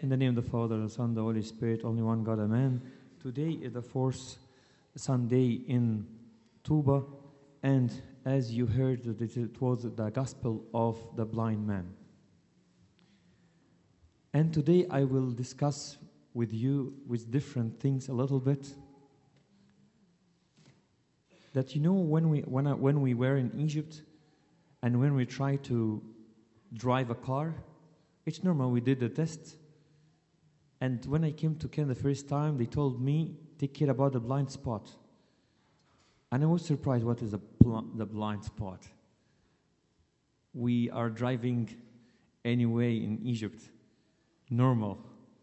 In the name of the Father, the Son, the Holy Spirit, only one God, Amen. Today is the fourth Sunday in Tuba, and as you heard, it was the Gospel of the blind man. And today I will discuss with you with different things a little bit. That when we were in Egypt, and when we try to drive a car, it's normal. We did the test. And when I came to Kenya the first time, they told me, take care about the blind spot. And I was surprised, what is the blind spot? We are driving anyway in Egypt. Normal.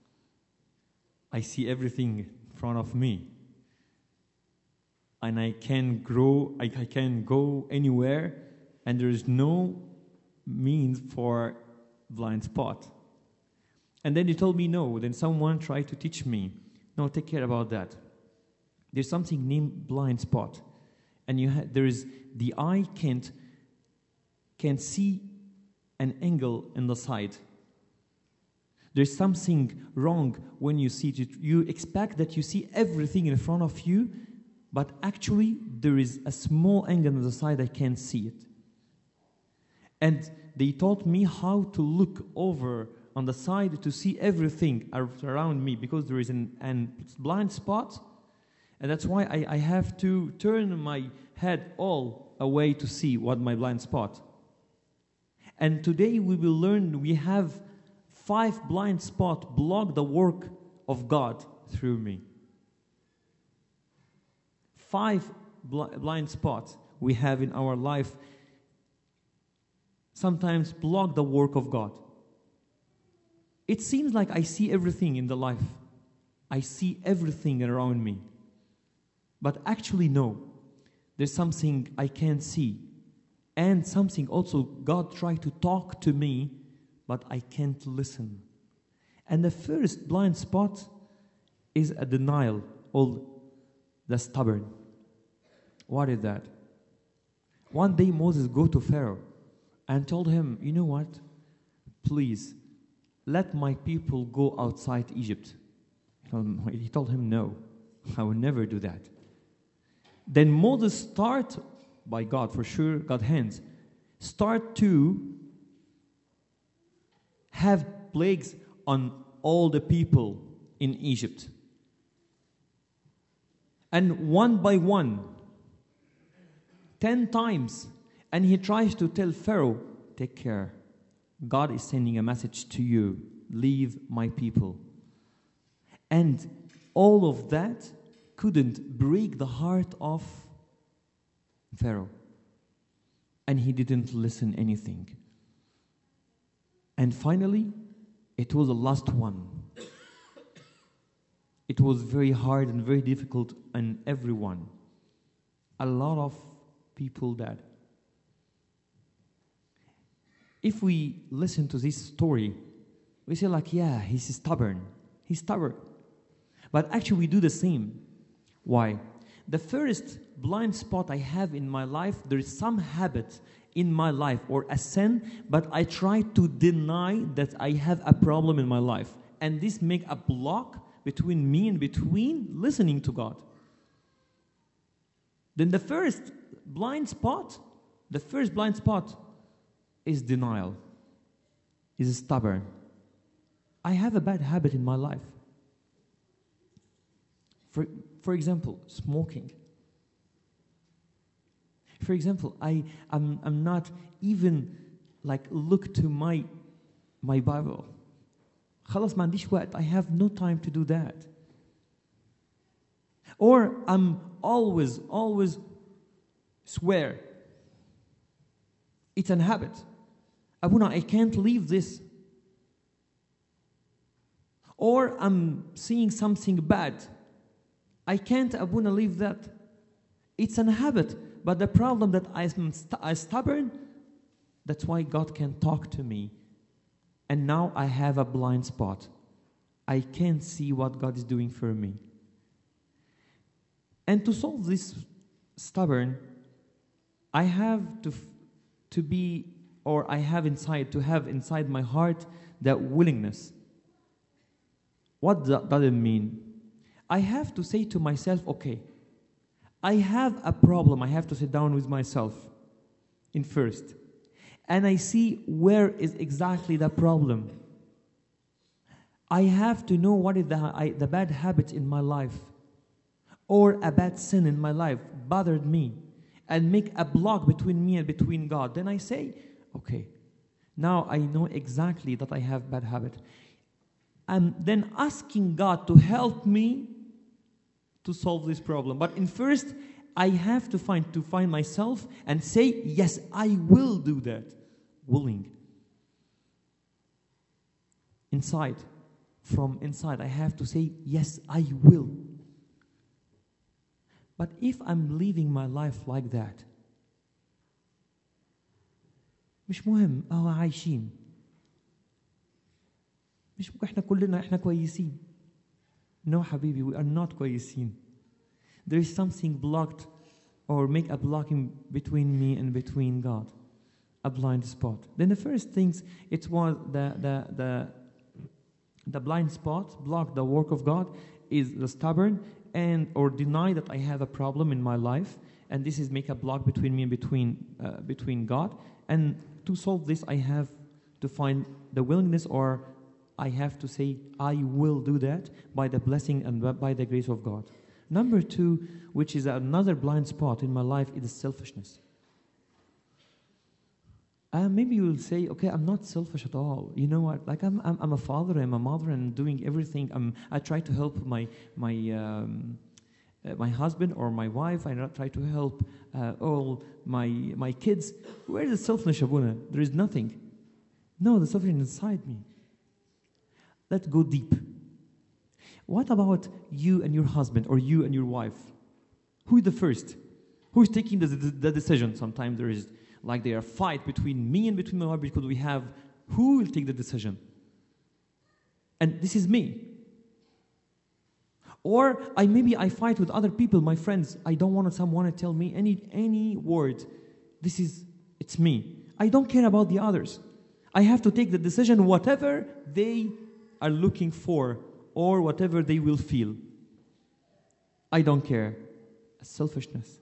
I see everything in front of me. And I can go anywhere, and there is no means for blind spot. And then they told me no. Then someone tried to teach me, no, take care about that. There's something named blind spot, and there is the eye can't see an angle in the side. There's something wrong when you see it. You expect that you see everything in front of you, but actually there is a small angle on the side I can't see it. And they taught me how to look over on the side to see everything around me, because there is an blind spot, and that's why I have to turn my head all away to see what my blind spot. And today we will learn we have 5 blind spots block the work of God through me. 5 blind spots we have in our life sometimes block the work of God. It seems like I see everything in the life. I see everything around me. But actually, no. There's something I can't see. And something also God tried to talk to me, but I can't listen. And the first blind spot is a denial, or the stubborn. What is that? One day Moses go to Pharaoh and told him, you know what? Please, let my people go outside Egypt. He told him, no, I will never do that. Then Moses start, by God for sure, God's hands, start to have plagues on all the people in Egypt. And one by one, 10 times, and he tries to tell Pharaoh, take care. God is sending a message to you. Leave my people. And all of that couldn't break the heart of Pharaoh. And he didn't listen anything. And finally, it was the last one. It was very hard and very difficult on everyone. A lot of people died. If we listen to this story, we say like, yeah, he's stubborn. He's stubborn. But actually we do the same. Why? The first blind spot I have in my life, there is some habit in my life or a sin, but I try to deny that I have a problem in my life. And this makes a block between me and between listening to God. Then the first blind spot is denial, is stubborn. I have a bad habit in my life. For example, smoking. For example, I'm not even like look to my Bible. خلاص ما عنديش وقت. I have no time to do that. Or I'm always swear. It's a habit. Abuna, I can't leave this. Or I'm seeing something bad. I can't, Abuna, leave that. It's a habit. But the problem that I'm stubborn, that's why God can talk to me. And now I have a blind spot. I can't see what God is doing for me. And to solve this stubborn, I have to be, or I have inside, to have inside my heart that willingness What does it mean? I have to say to myself, okay, I have a problem. I have to sit down with myself in first. And I see where is exactly the problem. I have to know what is the bad habit in my life or a bad sin in my life bothered me and make a block between me and between God. Then I say, okay, now I know exactly that I have bad habit. And then asking God to help me to solve this problem. But in first, I have to find myself and say, yes, I will do that. Willing. Inside. From inside, I have to say, yes, I will. But if I'm living my life like that, مش مهم أهو عايشين. مش ممكن إحنا كلنا إحنا كويسين. No حبيبي, we are not كويسين. There is something blocked or make a blocking between me and between God. A blind spot. Then the first things, it was the blind spot, block the work of God, is the stubborn and or deny that I have a problem in my life, and this is make a block between me and between God. And to solve this, I have to find the willingness, or I have to say, I will do that by the blessing and by the grace of God. Number two, which is another blind spot in my life, is selfishness. Maybe you will say, okay, I'm not selfish at all. You know what? Like I'm a father, I'm a mother, and doing everything. I try to help my husband or my wife. I try to help all my kids. Where is the selfishness, Abuna? There is nothing. No, the selfishness inside me. Let's go deep. What about you and your husband or you and your wife? Who is the first? Who is taking the decision? Sometimes there is like there are fight between me and between my wife because we have who will take the decision. And this is me. Or maybe I fight with other people, my friends. I don't want someone to tell me any word. It's me. I don't care about the others. I have to take the decision whatever they are looking for or whatever they will feel. I don't care. Selfishness.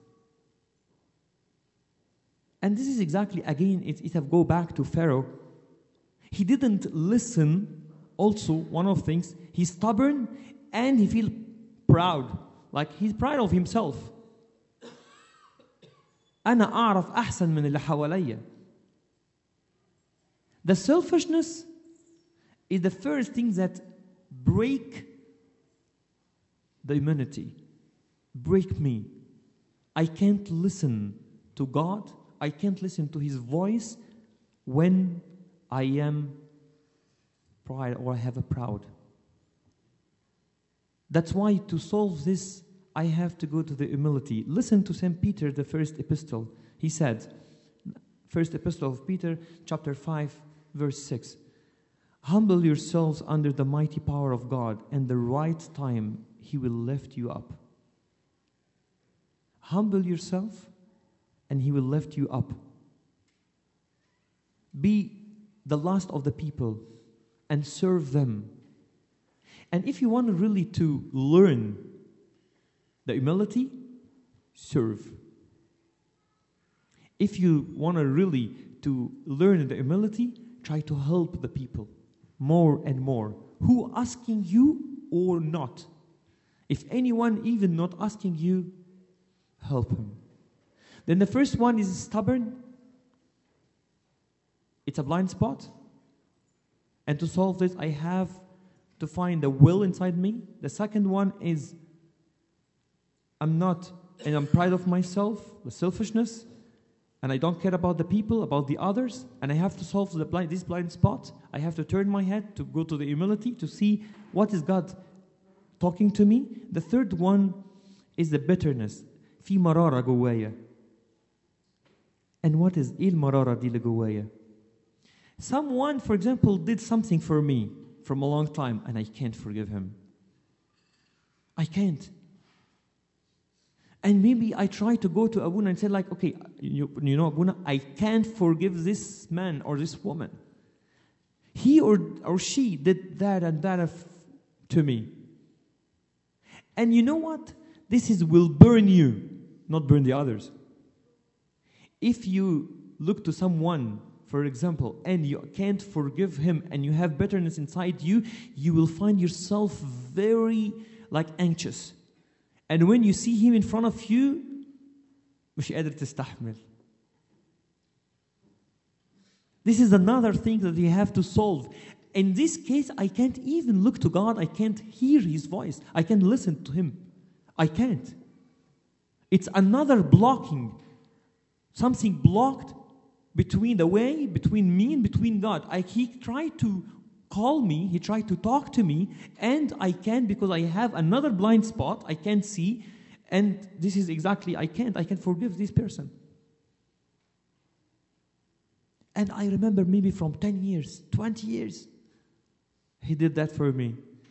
And this is exactly, again, it have go back to Pharaoh. He didn't listen. Also, one of the things, he's stubborn and he feel proud. Like he's proud of himself. أنا أعرف أحسن من اللي حواليا. The selfishness is the first thing that break the humanity. Break me. I can't listen to God. I can't listen to His voice when I am pride or I have a proud. That's why to solve this, I have to go to the humility. Listen to St. Peter, the first epistle. He said, first epistle of Peter, chapter 5, verse 6. Humble yourselves under the mighty power of God, and the right time He will lift you up. Humble yourself, and He will lift you up. Be the last of the people and serve them. And if you want really to learn the humility, serve. If you want to really to learn the humility, try to help the people more and more. Who asking you or not? If anyone even not asking you, help him. Then the first one is stubborn. It's a blind spot. And to solve this, I have to find the will inside me. The second one is I'm proud of myself, the selfishness, and I don't care about the people, about the others, and I have to solve this blind spot. I have to turn my head to go to the humility to see what is God talking to me. The third one is the bitterness. في مرارة جوايا. And what is إيه المرارة دي اللي جوايا? Someone, for example, did something for me from a long time, and I can't forgive him. I can't. And maybe I try to go to Abuna and say like, okay, you know, Abuna, I can't forgive this man or this woman. He or she did that and that to me. And you know what? Will burn you, not burn the others. If you look to someone, for example, and you can't forgive him and you have bitterness inside you, you will find yourself very anxious. And when you see him in front of you, مش قادر تستحمل. This is another thing that you have to solve. In this case, I can't even look to God. I can't hear His voice. I can't listen to Him. I can't. It's another blocking. Something blocked between me and between God. He tried to call me. He tried to talk to me. And I can't because I have another blind spot. I can't see. And this is exactly, I can't forgive this person. And I remember maybe from 10 years, 20 years, He did that for me.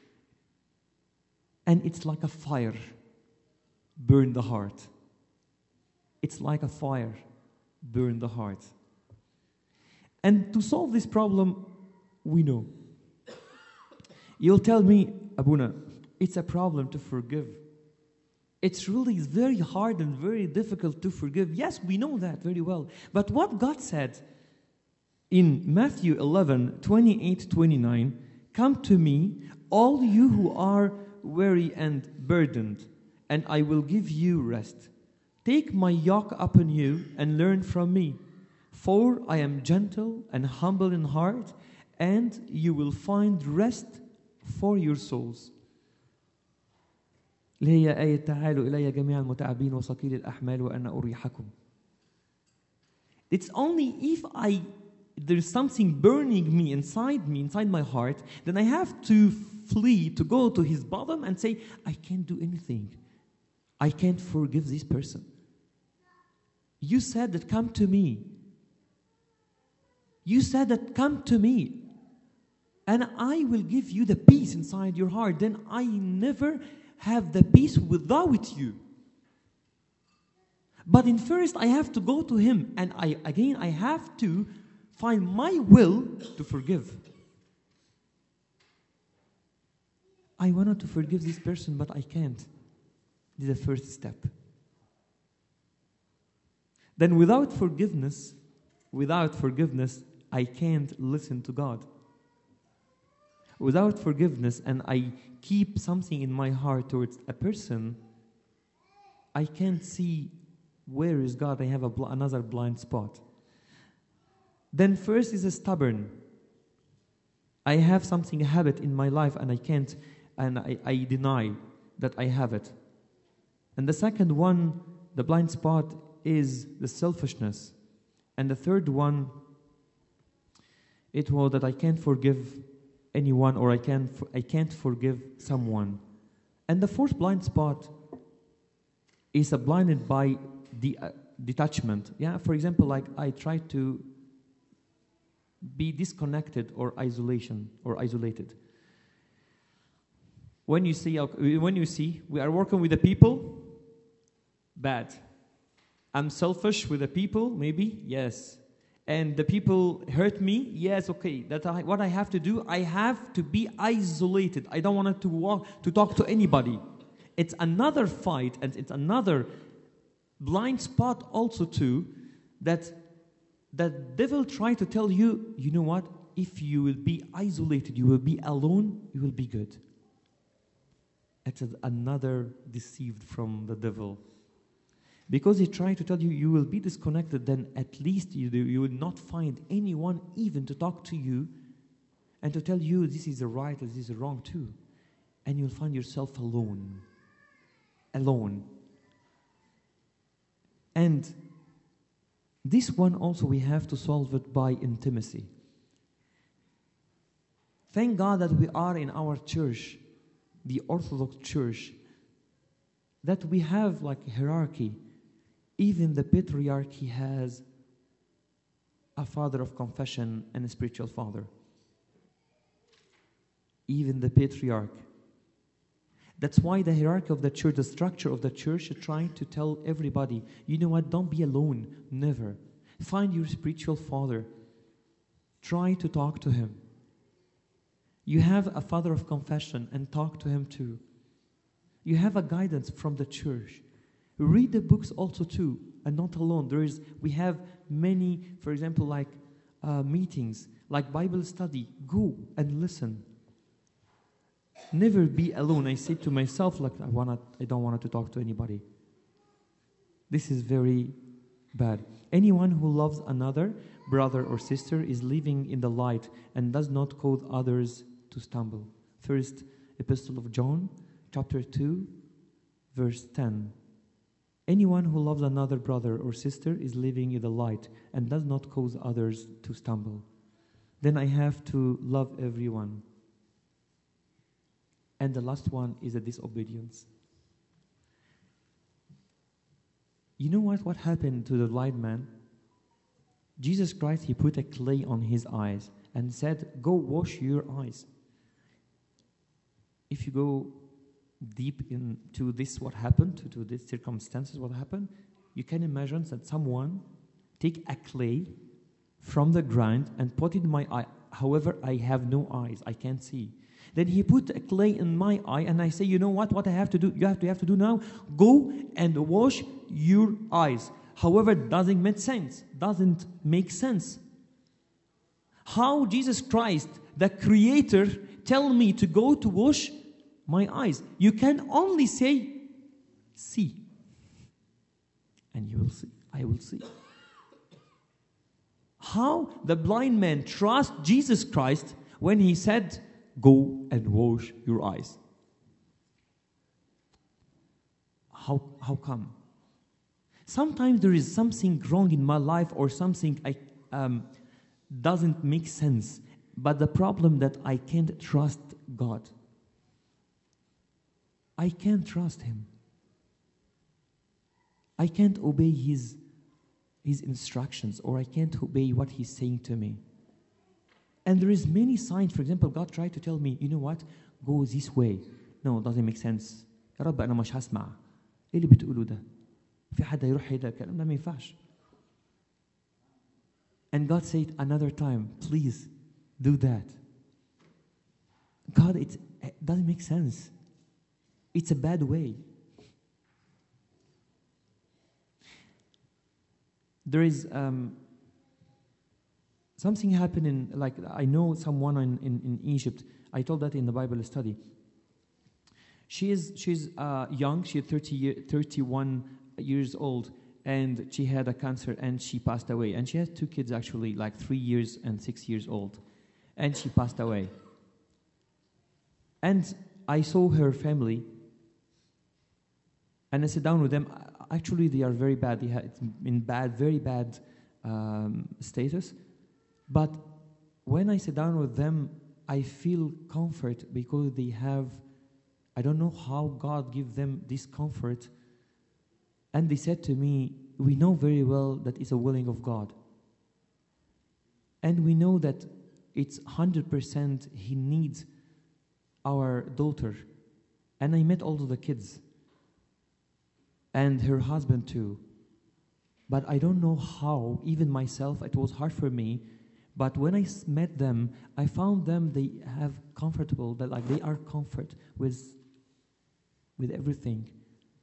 And it's like a fire burn the heart. It's like a fire burn the heart. And to solve this problem, we know. You'll tell me, Abuna, it's a problem to forgive. It's really very hard and very difficult to forgive. Yes, we know that very well. But what God said in Matthew 11:28-29, "Come to me, all you who are weary and burdened, and I will give you rest. Take my yoke upon you and learn from me, for I am gentle and humble in heart, and you will find rest for your souls." اللي هي آية تعالوا إلي جميع المتعبين وثقيل الأحمال وأنا أريحكم. It's only if there's something burning me, inside my heart, then I have to flee, to go to his bottom and say, I can't do anything. I can't forgive this person. You said that come to me. You said that come to me. And I will give you the peace inside your heart. Then I never have the peace without you. But in first I have to go to him. And I have to find my will to forgive. I wanted to forgive this person, but I can't. This is the first step. Then without forgiveness, I can't listen to God. Without forgiveness, and I keep something in my heart towards a person, I can't see where is God. I have another blind spot. Then first is a stubborn. I have a habit in my life, and I can't, and I deny that I have it. And the second one, the blind spot, is the selfishness. And the third one, it was that I can't forgive anyone, or I can't forgive someone. And the fourth blind spot is blinded by detachment. Yeah, for example, I try to be disconnected or isolated. When you see, we are working with the people, bad. I'm selfish with the people, maybe, yes. And the people hurt me, yes, okay. What I have to do, I have to be isolated. I don't want to talk to anybody. It's another fight, and it's another blind spot also too, that the devil tries to tell you, you know what? If you will be isolated, you will be alone, you will be good. It's another deceived from the devil. Because he tried to tell you, you will be disconnected, then at least you will not find anyone even to talk to you and to tell you this is the right or this is the wrong too. And you'll find yourself alone. Alone. And this one also we have to solve it by intimacy. Thank God that we are in our church, the Orthodox Church, that we have hierarchy. Even the patriarchy has a father of confession and a spiritual father. Even the patriarch. That's why the hierarchy of the church, the structure of the church, is trying to tell everybody, you know what, don't be alone, never. Find your spiritual father. Try to talk to him. You have a father of confession and talk to him too. You have a guidance from the church. Read the books also too, and not alone. We have many, for example, like meetings, like Bible study. Go and listen. Never be alone. I say to myself, like I don't want to talk to anybody. This is very bad. Anyone who loves another brother or sister is living in the light and does not cause others to stumble. First Epistle of John, chapter 2, verse 10. Anyone who loves another brother or sister is living in the light and does not cause others to stumble. Then I have to love everyone. And the last one is a disobedience. You know what happened to the blind man? Jesus Christ, he put a clay on his eyes and said, go wash your eyes. If you go deep into this, what happened, to these circumstances, what happened, you can imagine that someone take a clay from the ground and put it in my eye. However, I have no eyes, I can't see. Then he put a clay in my eye and I say, you know what I have to do? You have to do now? Go and wash your eyes. However, it doesn't make sense. How Jesus Christ, the Creator, tell me to go to wash my eyes? You can only say, see. And you will see. I will see. How the blind man trust Jesus Christ when he said, go and wash your eyes? How come? Sometimes there is something wrong in my life or something doesn't make sense. But the problem that I can't trust God. I can't trust Him. I can't obey His instructions, or I can't obey what He's saying to me. And there is many signs. For example, God tried to tell me, you know what? Go this way. No, it doesn't make sense. يا رب أنا مش هسمع. إيه اللي بتقوله ده؟ في حد هيروح هيدا الكلام ده ما ينفعش. And God said another time, please do that. God, it doesn't make sense. It's a bad way. There is something happening, like I know someone in Egypt. I told that in the Bible study. She's young. She's 31 years old, and she had a cancer, and she passed away. And she has 2 kids, actually, like 3 years and 6 years old. And she passed away. And I saw her family, and I sat down with them. Actually, they are very bad. It's in very bad status. But when I sit down with them, I feel comfort because they have, I don't know how God gives them this comfort. And they said to me, we know very well that it's a willing of God. And we know that it's 100% He needs our daughter. And I met all of the kids. And her husband too. But I don't know how, even myself, it was hard for me. But when I met them, I found them, they have comfortable, that like they are comfort with everything.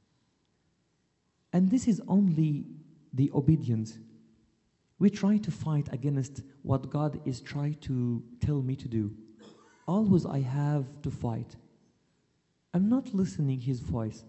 And this is only the obedience. We try to fight against what God is trying to tell me to do. Always I have to fight. I'm not listening His voice.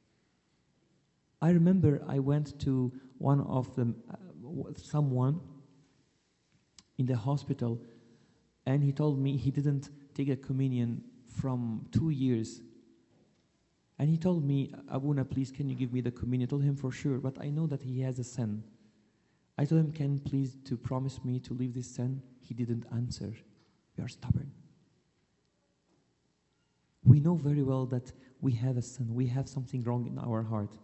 I remember I went to one of them, someone in the hospital, and he told me he didn't take a communion from 2 years. And he told me, Abuna, please, can you give me the communion? I told him, for sure, but I know that he has a sin. I told him, can please to promise me to leave this sin? He didn't answer. We are stubborn. We know very well that we have a sin. We have something wrong in our heart.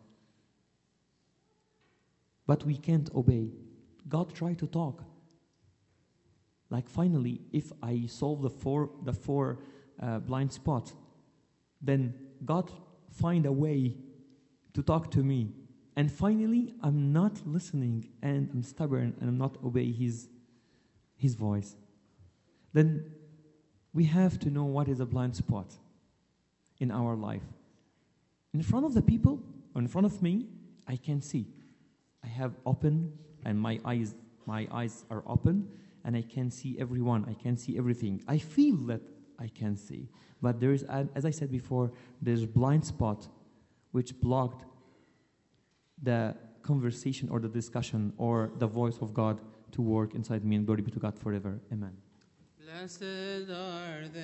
But we can't obey. God tried to talk. Like finally, if I solve the four blind spots, then God find a way to talk to me. And finally, I'm not listening, and I'm stubborn, and I'm not obeying His voice. Then We have to know what is a blind spot in our life. In front of the people, or in front of me, I can see. I have open, and my eyes are open, and I can see everyone. I can see everything. I feel that I can see. But there is, as I said before, there's a blind spot which blocked the conversation or the discussion or the voice of God to work inside me, and glory be to God forever. Amen. Blessed are they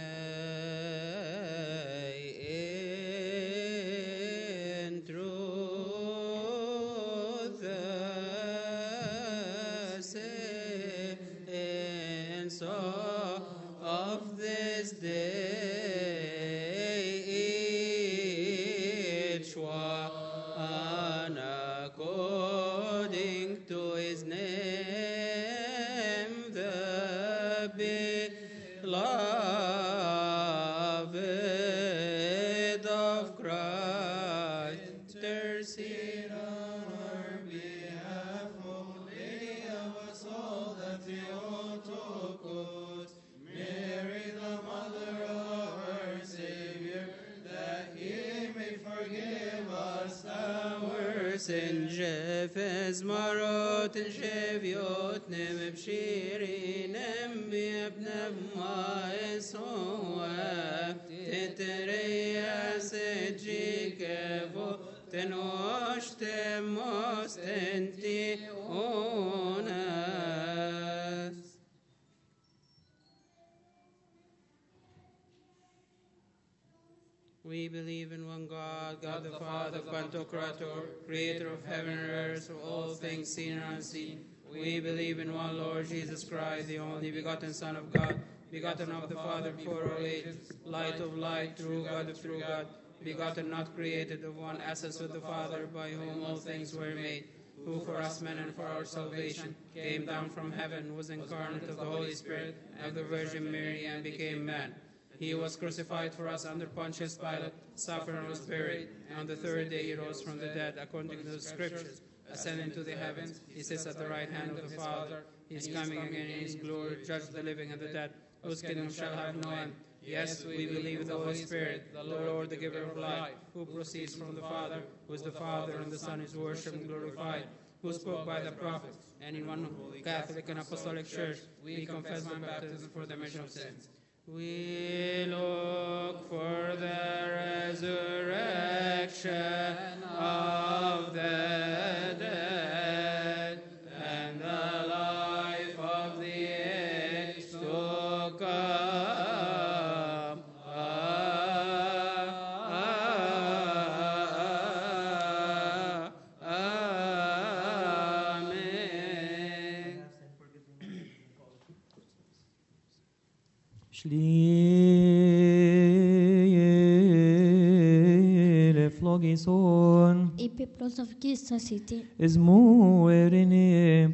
in truth, the saints of this day, each one according to his name, the beloved of Christ, intercede on our behalf, O Lady of us all, that Theotokos, Mary the mother of our Savior, that he may forgive us our sins. Jefes marot and sheviot nem bshirinem biebnev ma'esoa tetereas ejikevo tenochtemos enti onas. We believe in one God, God the Father, Pantocrator, creator of heaven and earth, of all things seen and unseen. We believe in one Lord Jesus Christ, the only begotten Son of God, begotten of the Father before all ages, light of light, true God of true God, begotten, not created, of one essence with the Father, by whom all things were made, who for us men and for our salvation came down from heaven, was incarnate of the Holy Spirit and of the Virgin Mary, and became man. He was crucified for us under Pontius Pilate, suffered and was buried, and on the third day he rose from the dead, according to the Scriptures, ascended into the heavens. He sits at the right hand of the Father. He is coming again in his glory, to judge the living and the dead, whose kingdom shall have no end. Yes, we believe in the Holy Spirit, the Lord, the giver of life, who proceeds from the Father, who is the Father, and the Son is worshipped and glorified, who spoke by the prophets, and in one Catholic and Apostolic Church we confess one baptism for the remission of sins. We look for the resurrection of the dead and the life of the age to come. Amen. Shlile flogison Et peplos of Christ city, ismu erine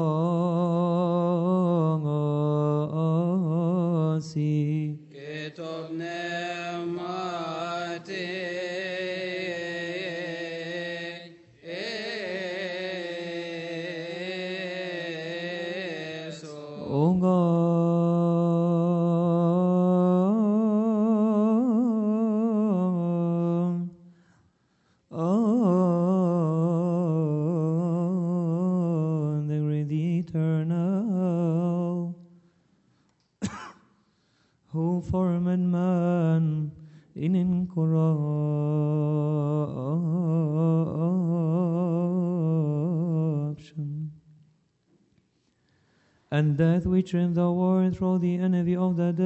pangasi Ketob pneumate the great eternal who formed man in incorruption, and that which in the world through the envy of the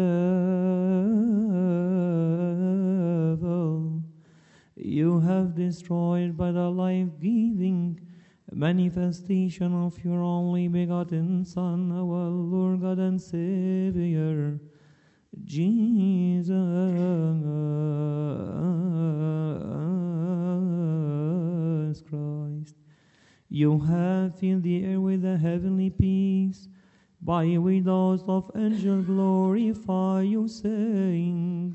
devil you have destroyed by the life-giving manifestation of your only begotten Son, our Lord God and Savior, Jesus Christ. You have filled the air with a heavenly peace, by which those of angels glorify you, saying,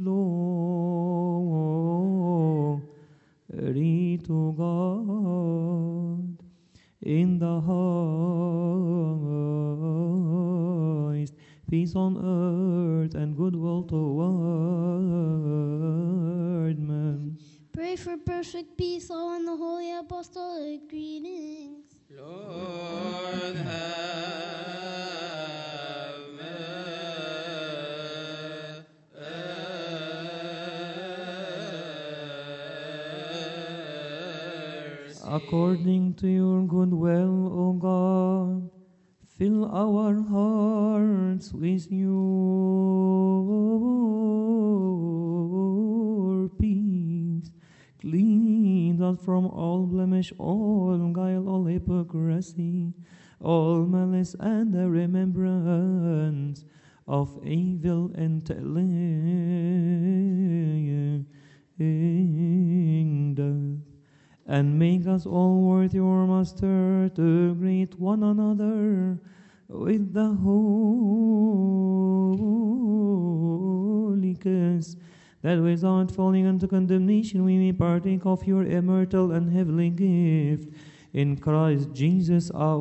Glory to God in the highest, peace on earth and goodwill toward men. Pray for perfect peace, all in the holy apostolic greetings. Lord, have mercy. According to your good will, O God, fill our hearts with your peace. Clean us from all blemish, all guile, all hypocrisy, all malice, and the remembrance of evil intelligence, and make us all worthy, your Master, to greet one another with the holy kiss, that without falling into condemnation we may partake of your immortal and heavenly gift. In Christ Jesus our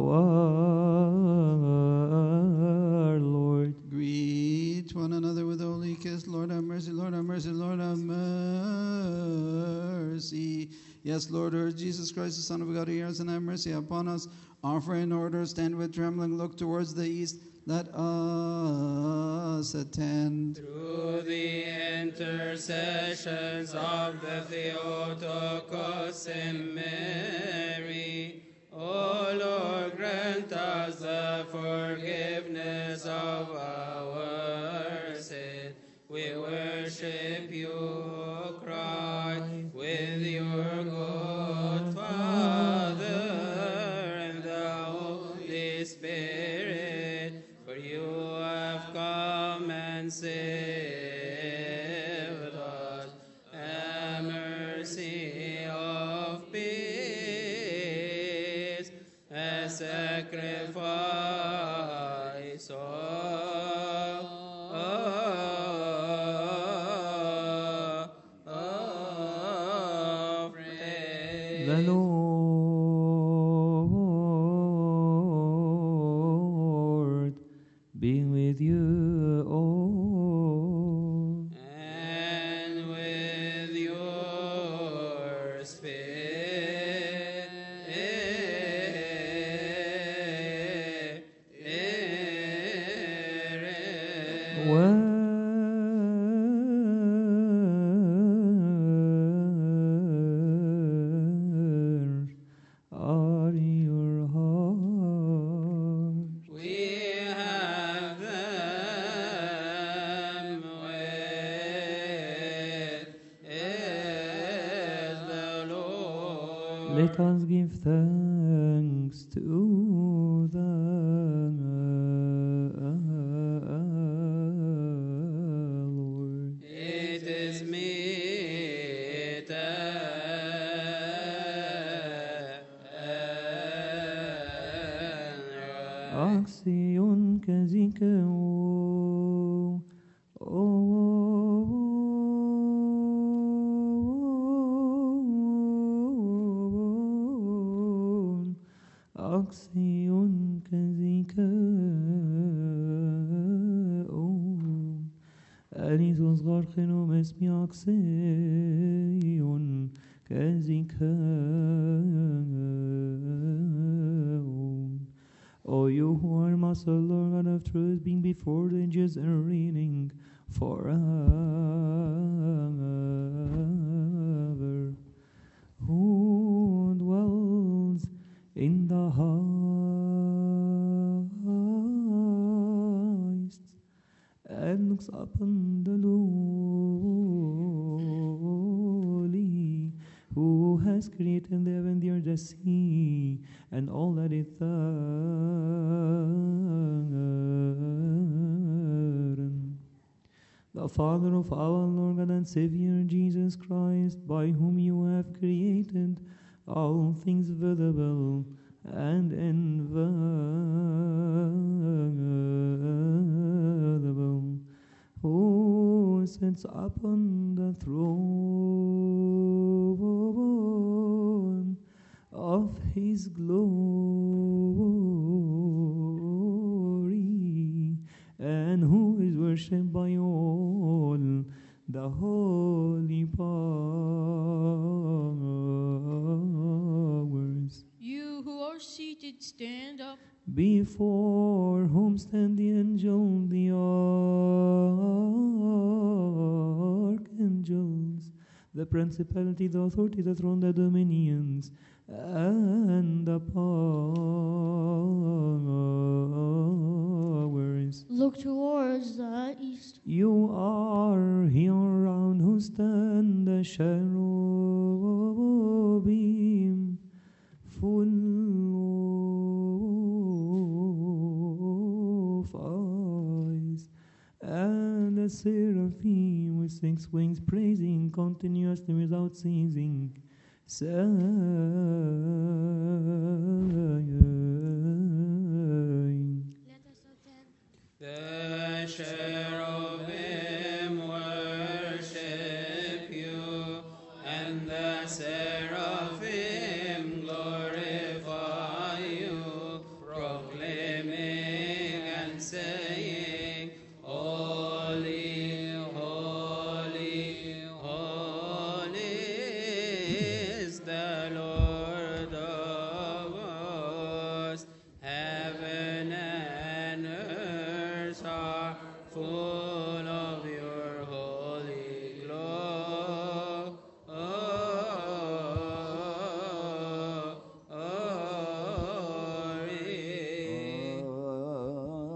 Lord. Greet one another with holy kiss. Lord have mercy, Lord have mercy, Lord have mercy. Yes, Lord, Lord Jesus Christ, the Son of God, hear us and have mercy upon us. Offer in order, stand with trembling, look towards the east. Let us attend. Through the intercessions of the Theotokos and Mary, O Lord, grant us the forgiveness of our sin. We worship you, O Christ, with your good Father and the Holy Spirit. For you have come and saved us. Have mercy of peace, a sacrifice of praise. The Lord be with you all. And with your spirit. Where are your hearts? We have them with the Lord. Let us give thanks to the Lord. It is meet and Action kazika Action kazika أنيس صغار خنوم اسمي أكسيون كازيكا. O you who are Master, Lord God of truth, being before the ages and reigning forever, who dwells in the heights and looks upon the lowly, who has created the heaven, the earth, the sea, and all that is therein. The Father of our Lord God and Savior Jesus Christ, by whom you have created all things visible and invisible, who sits upon the throne of his glory, and and who is worshipped by all the holy powers, You who are seated, stand up. before whom stand the angel, the archangels, the principality, the authority, the throne, the dominions, and the powers. Look towards the east. You are here around who stand the cherubim, full of eyes, and the seraphim with 6 wings, praising continuously without ceasing, saying, Let us attend. The cherubim worship you, and the seraphim glorify you, proclaiming and saying, Holy, holy, holy is the Lord of hosts. Heaven and earth are full of your holy glory.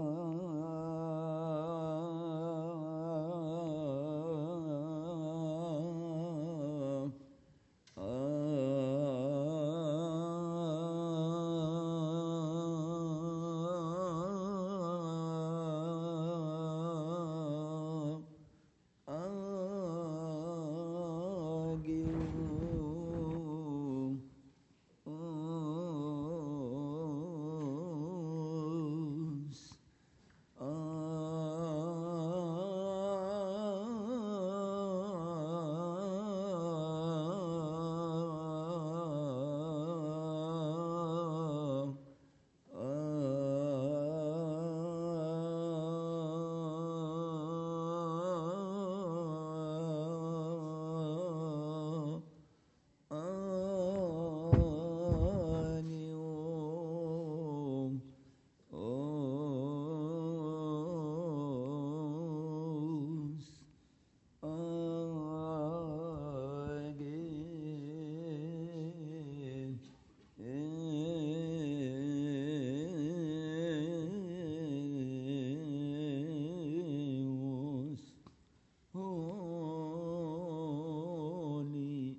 Holy,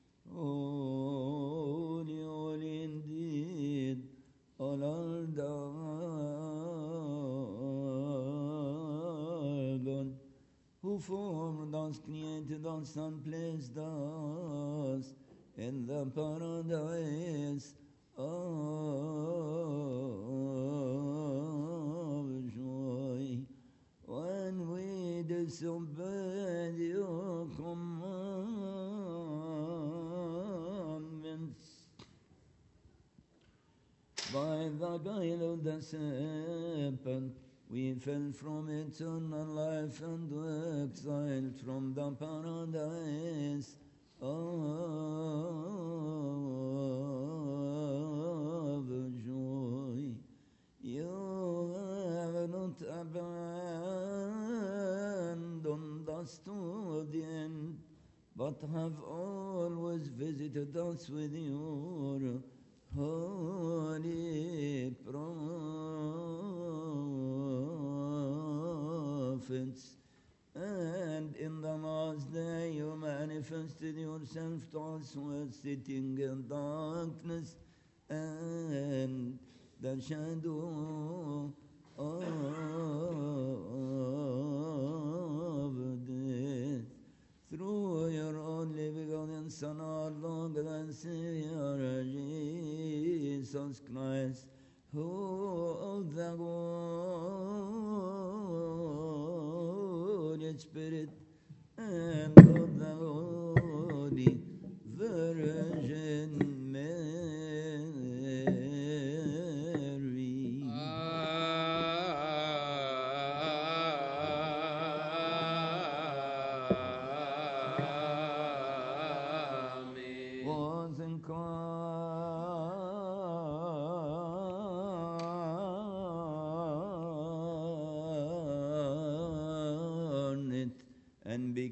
holy, holy indeed, all are God, who formed us, created us, and placed us in the paradise of joy. When we disobeyed your commandments by the guile of the serpent, we fell from eternal life and were exiled from the paradise of joy. You have not abandoned us to the end, but have always visited us with your holy prophets. And in the last day you manifested yourself to us while sitting in darkness and the shadow of death. Through your only begotten Son, our Lord and Savior, Jesus Christ, who of the Holy Spirit and of the Holy Virgin Mary.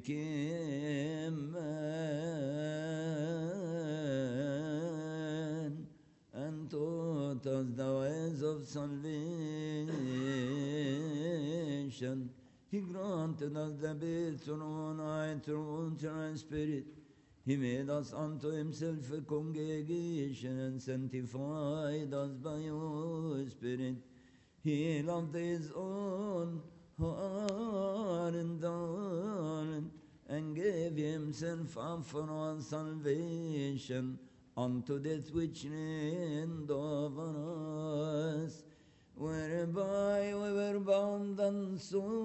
man and taught us the ways of salvation. He granted us the best on eye through water and spirit. He made us unto himself a congregation and sanctified us by your spirit. He loved his own heart and gave himself up for our salvation unto death which reigned over us, whereby we were bound and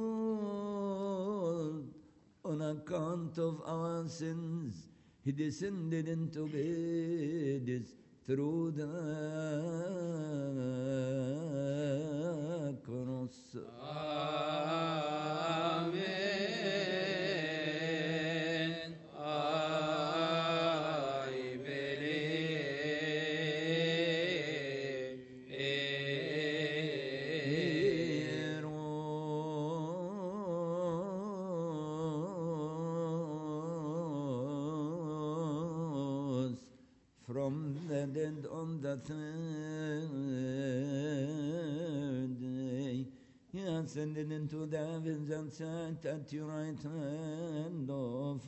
sold on account of our sins. He descended into Hades through the cross. Amen. I Rose from the dead on the third day. He ascended into the heavens and sat at your right hand, O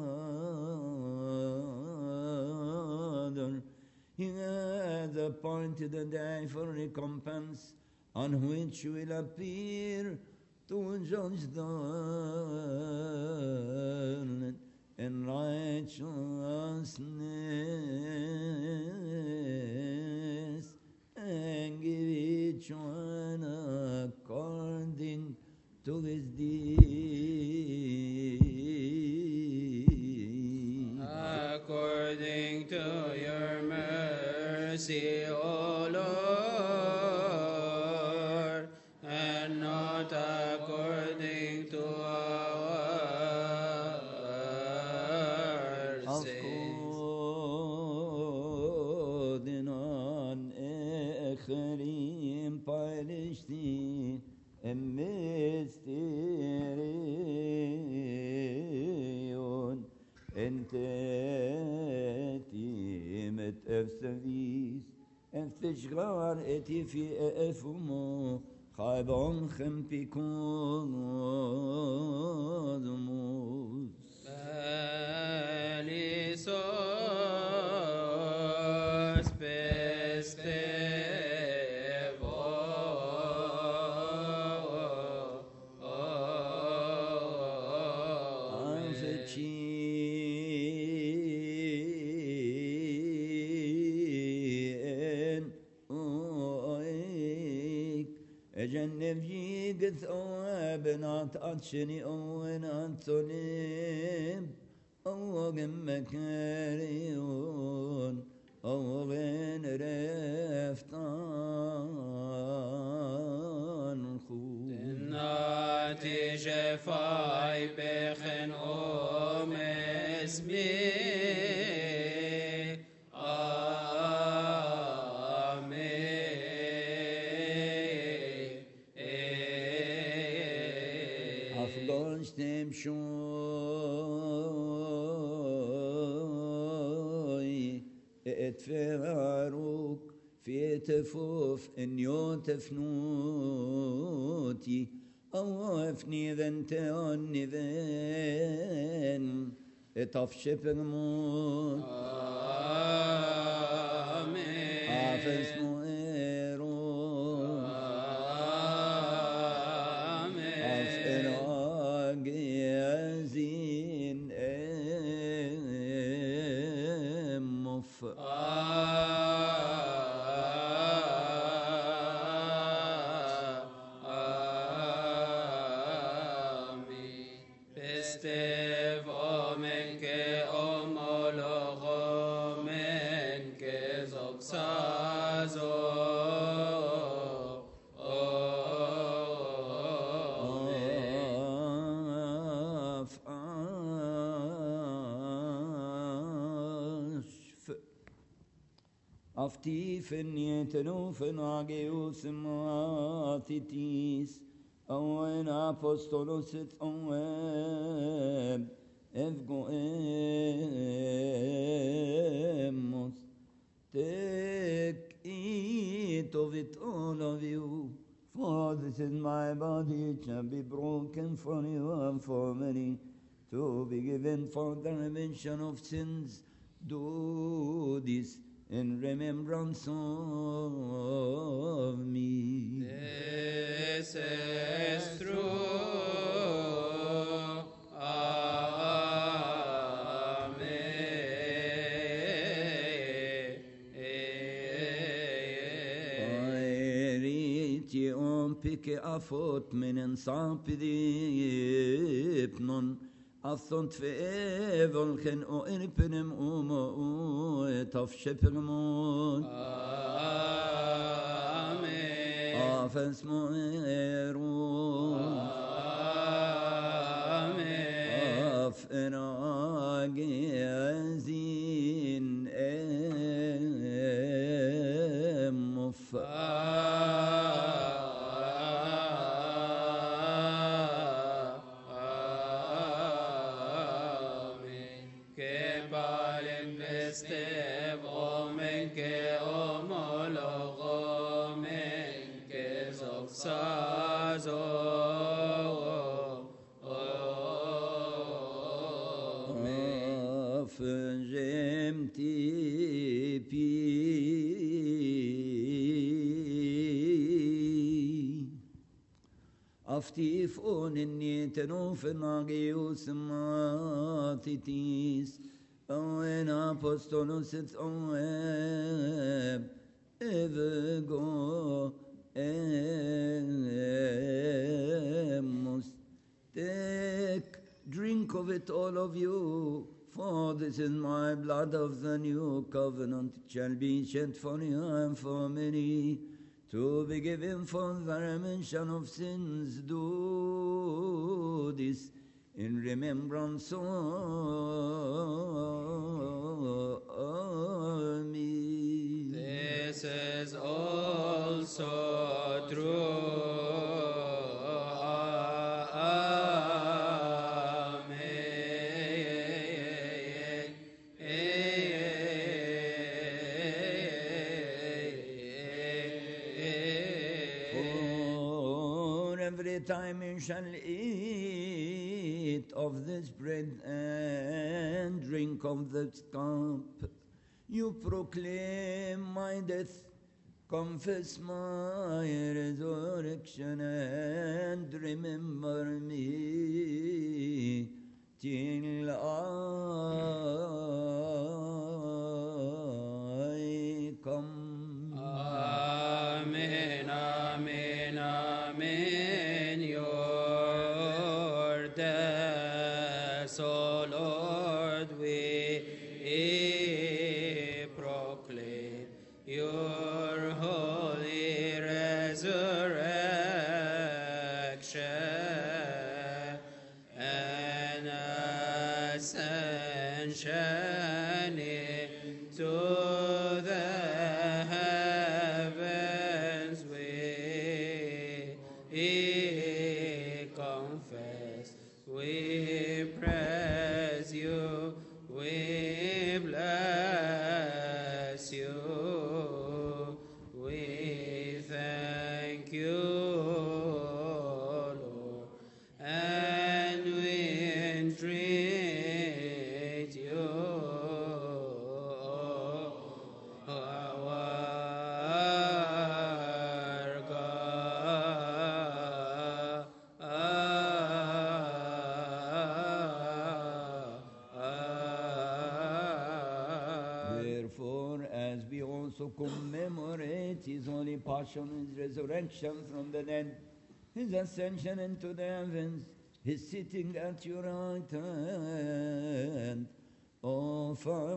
Father. He has appointed a day for recompense, on which will appear to judge the world in righteousness, and give each one according to his deed. According to your mercy, O Lord, and not according to our sins. Afkodinan ekherim paylaştı emmisteriyon entetim efsevis افتشغار اتي في افمو خايبون خمبيكون Belisos جنبجي قثوة بنات أتشني أوين أنتونيب أو مكاريون أو غين رفتان خو ناتي شفاي بخن اسمي شوي اتفاروك في تفوف ان يوتفنوتي او افني ذنت النذان اتفشب الموت آمين عافس مؤيرو أفتيفن يتنوفن عجيوس ماتيتيس أوين أبوستولوس أوين Evgoemos. Take, eat of it, all of you. For this is my body, it shall be broken for you and for many, to be given for the remission of sins. Do this in remembrance of me. This is true. Pike afot minen sapidipnon athont feevolken o irpenem o etafshepelmon. Amen. Afes moero. Amen. Afenagezin emof. Aftif oninni tenofen agius matitis oen apostolos et oem evego emus. Take, drink of it, all of you, for this is my blood of the new covenant, it shall be shed for you and for many, to be given for the remission of sins. Do this in remembrance of me. This is also true. Time you shall eat of this bread and drink of this cup, you proclaim my death, confess my resurrection, and remember me till I come. Amen, amen, amen. Your death, O Lord, we proclaim. Your holy resurrection and ascension into the heavens, we confess, we praise you, we bless you, we thank you, Lord, and we entreat you, our God. Therefore, as we also commemorate his holy passion, his resurrection from the dead, his ascension into the heavens, his sitting at your right hand, O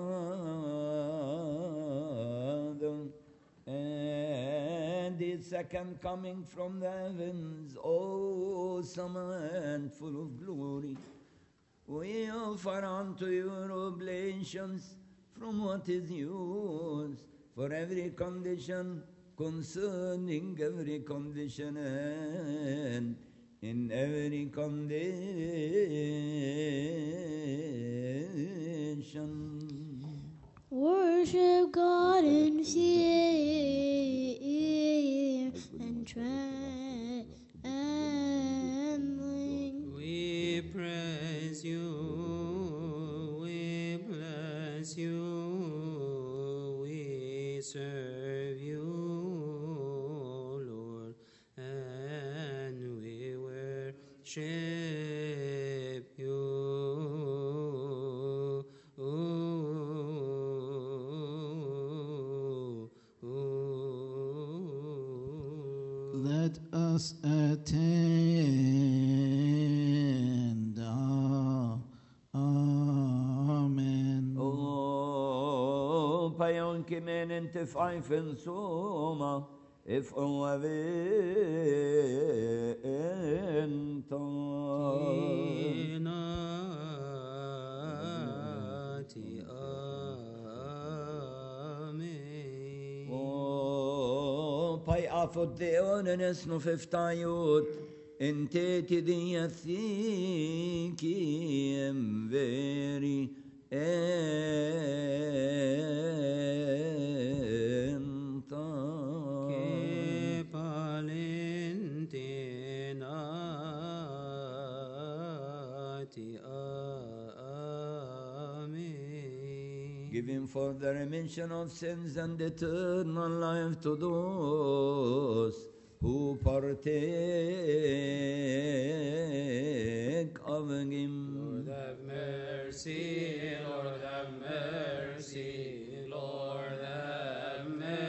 Father, and his second coming from the heavens, awesome and full of glory, we offer unto you oblations from what is yours, for every condition, concerning every condition, and in every condition. Worship God in fear and trembling. We praise you, we bless you, we serve you, Lord, and we worship you. Let us attend. Amen. Oh, payon kimen inte fajfen soma, if ovaventa. Inati, amen. Oh, pay afod deonen esno feftajut, inte tidia thikim veri enta. Que palentinati, amen. Give him for the remission of sins and eternal life to those who partake of him. Lord have mercy, Lord have mercy, Lord have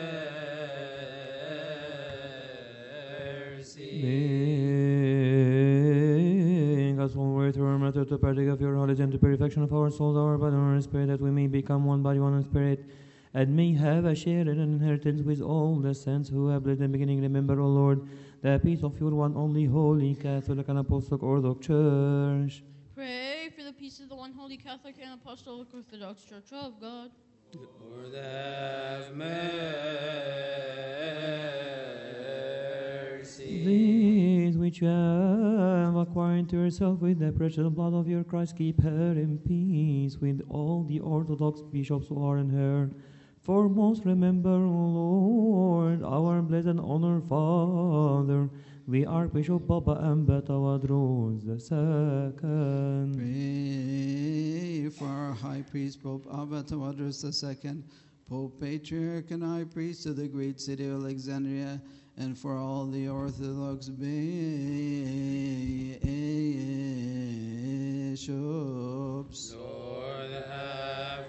mercy. Bring us forward through our matter to partake of your knowledge and to perfection of our souls, our body, and our spirit, that we may become one body, one spirit, and may have a share in an inheritance with all the saints who have lived in the beginning. Remember, O Lord, the peace of your one only holy Catholic and Apostolic Orthodox Church. Pray for the peace of the one holy Catholic and Apostolic Orthodox Church of God. Lord have mercy. These which you have acquired to yourself with the precious blood of your Christ, keep her in peace with all the Orthodox bishops who are in her. Foremost, remember, O Lord, our blessed and honored Father, the Archbishop Papa Ambatawadros II. Pray for our High Priest, Pope Abba Tawadros II, Pope Patriarch and High Priest of the great city of Alexandria, and for all the Orthodox bishops. Lord have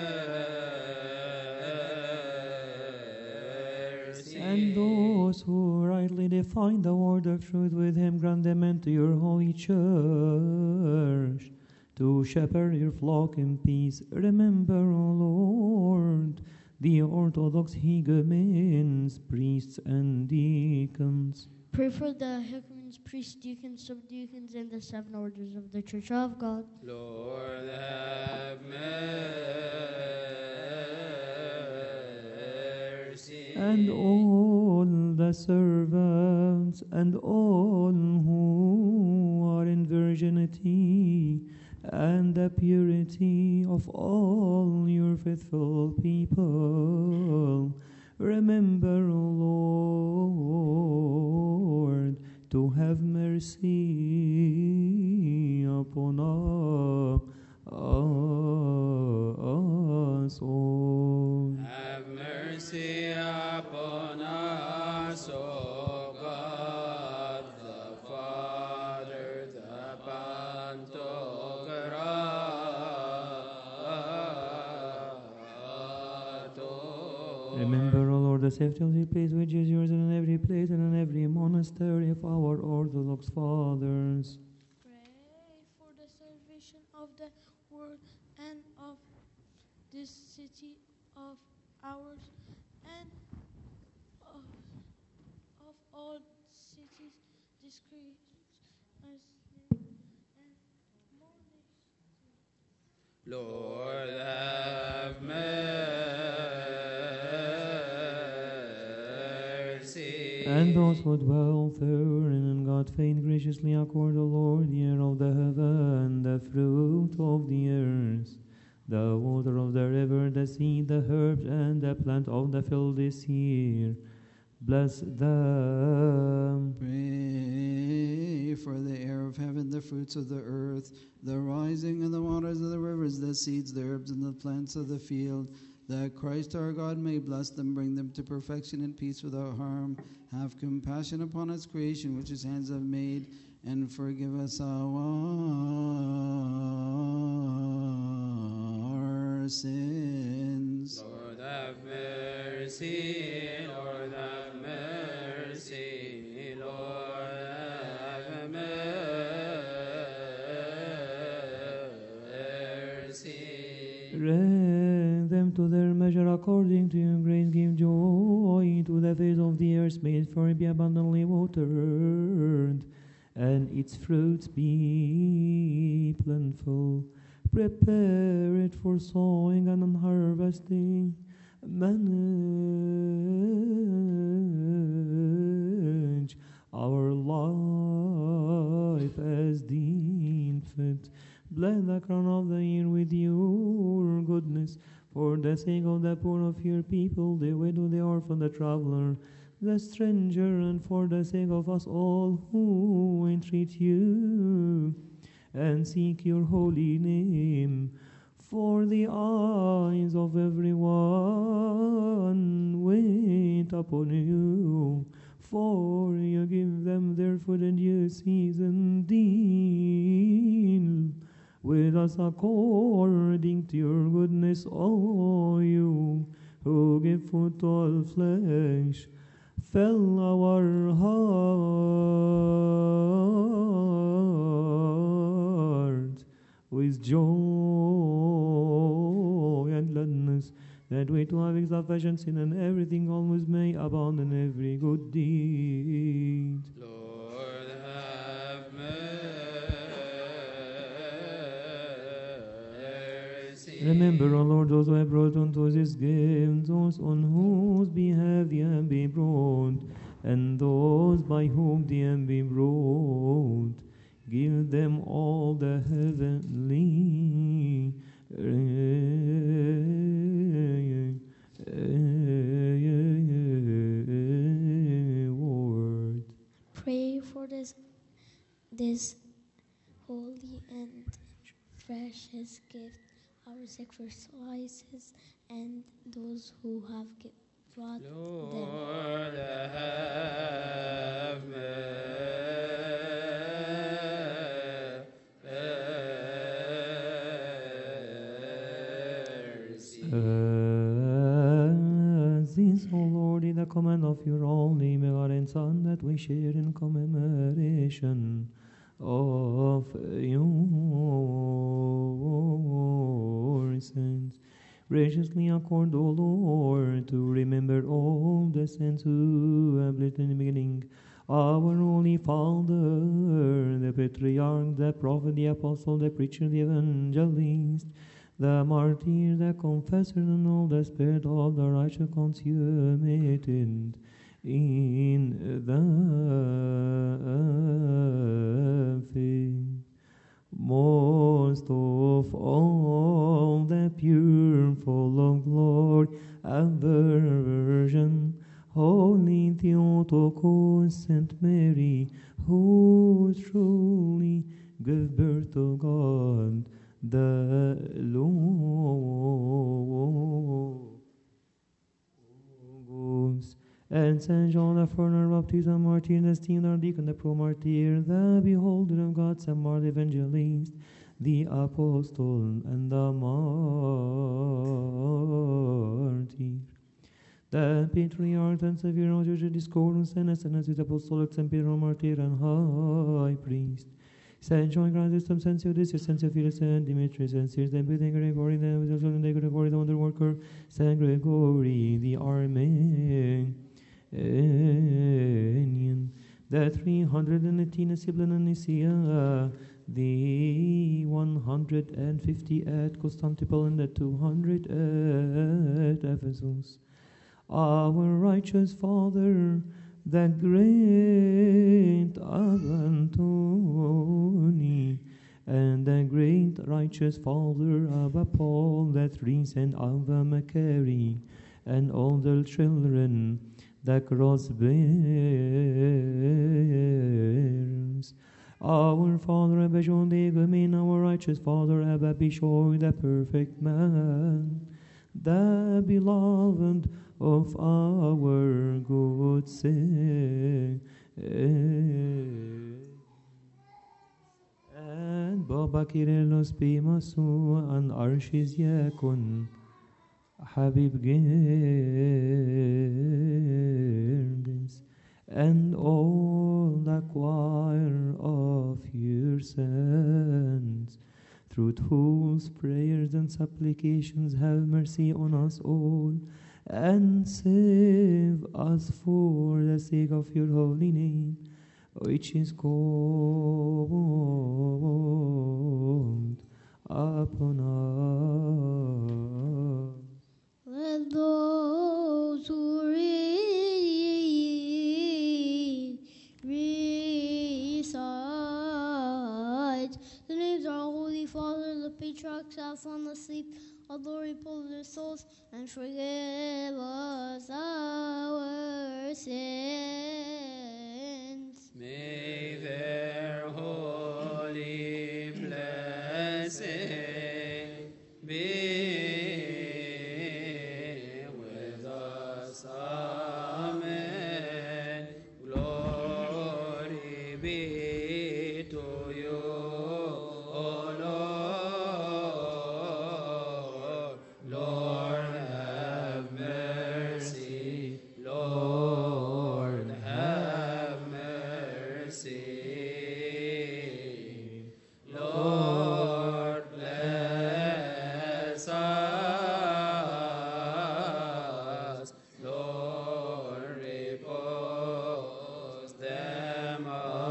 mercy. And those who rightly define the word of truth with him, grant them into your holy church, to shepherd your flock in peace. Remember, O Lord, the Orthodox hegumens, priests, and deacons. Pray for the hecumens, priests, deacons, subdeacons, and the 7 orders of the Church of God. Lord have mercy. And all the servants and all who are in virginity, and the purity of all your faithful people. Remember, O Lord, to have mercy upon us all. Have mercy upon us, O God, the Father, the Pantocrator. Remember, O Lord, the safety of the place which is yours in every place and in every monastery of our Orthodox fathers. Pray for the salvation of the world and of this city of ours and of all cities, disgraces, and Lord have mercy. And those who dwell therein and God faith graciously accord, O Lord, the air of the heaven, the fruit of the earth, the water of the river, the seed, the herbs, and the plant of the field this year. Bless them. Pray for the air of heaven, the fruits of the earth, the rising of the waters of the rivers, the seeds, the herbs, and the plants of the field, that Christ our God may bless them, bring them to perfection and peace without harm. Have compassion upon His creation, which His hands have made, and forgive us our sins. Lord have mercy, Lord have mercy, Lord have mercy. Raise them to their measure according to your grace. Give joy to the face of the earth. May it for be abundantly watered, and its fruits be plentiful. Prepare it for sowing and harvesting. Manage our life as deemed fit. Bless the crown of the year with your goodness, for the sake of the poor of your people, the widow, the orphan, the traveler, the stranger, and for the sake of us all who entreat you and seek your holy name. For the eyes of everyone wait upon you, for you give them their food in due season. Deal with us according to your goodness, O you who give food to all flesh. Fill our hearts with joy and gladness, that we to having sufficiency in everything always may abound in every good deed. Lord have mercy. Remember, O Lord, those who have brought unto this gift, those on whose behalf the end be brought, and those by whom the end be brought. Give them all the heavenly reward. Pray for this holy and precious gift, our sacrifices, and those who have brought them. Lord have mercy. This, O Lord, is the command of your only begotten Son, that we share in commemoration of your sins. Graciously accord, O Lord, to remember all the saints who have lived in the beginning. Our Holy Father, the Patriarch, the Prophet, the Apostle, the Preacher, the Evangelist, the Martyr, the Confessor, and all the Spirit of the righteous consummated in the faith. Most of all, the pure, full of glory, ever Virgin, Holy Theotokos, Saint Mary, who truly gave birth to God, the Logos, and Saint John the Forerunner, Baptist, and Martyr, the esteemed Archdeacon, the Pro-Martyr, the Beholder of God, Saint Mark the Evangelist, the Apostle, and the Martyr, the Patriarch and Savior of Church, Discordance, and Ascendance, the Apostolic, Saint Peter, Martyr, and High Priest, Saint John Chrysostom, Saint Theodosius, Saint Sophia, Saint Demetrius, Saint Cyrus, Saint Saint Gregory, the Gregory, the Wonder Worker, Saint Gregory, the Armenian, the 318 Sibyl and Nicaea, the 150 at Constantinople, and the 200 at Ephesus. Our righteous Father, the great Abantoni, and the great righteous Father Abba Paul, the three Saint Abba Macari, and all the children the cross bears. Our Father Abba John de Gumin, our righteous Father Abba Bishoy, the perfect man, the beloved of our good Savior. And Baba Kyrillos Pimasu and Arshis Yakun Habib Gerges, and all the choir of your saints, through whose prayers and supplications have mercy on us all, and save us for the sake of your holy name, which is called upon us. Let those who recite the names of our Holy Father, the patriarchs, have fallen asleep, although repose their souls, and forgive us our sins. May their holy blessing be with us. Amen. Glory be to you, O Lord. Lord, have mercy. Lord, have mercy. Lord, bless us. Lord, repose them.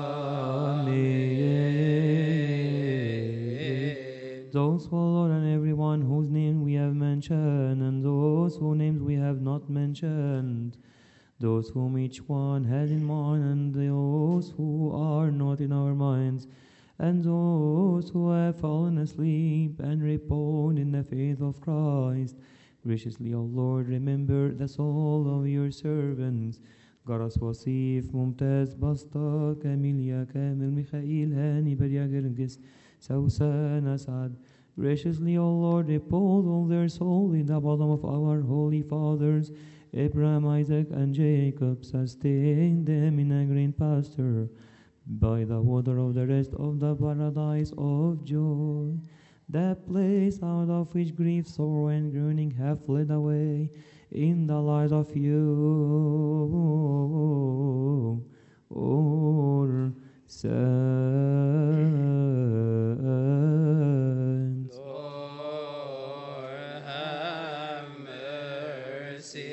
Amen. Those, O Lord, and everyone whose name we have mentioned, and those whose names we have not mentioned, those whom each one has in mind, and those who are not in our minds, and those who have fallen asleep and reposed in the faith of Christ. Graciously, O Lord, remember the soul of your servants. Garas Wasif, Mumtaz, Basta, Camilia, Kamil, Mikhail, Hani, Beria, Gergis, Sausan, Asad. Graciously, O Lord, repose all their soul in the bosom of our holy fathers, Abraham, Isaac, and Jacob. Sustain them in a green pasture by the water of the rest of the paradise of joy, the place out of which grief, sorrow, and groaning have fled away in the light of you, our saints. Lord, have mercy.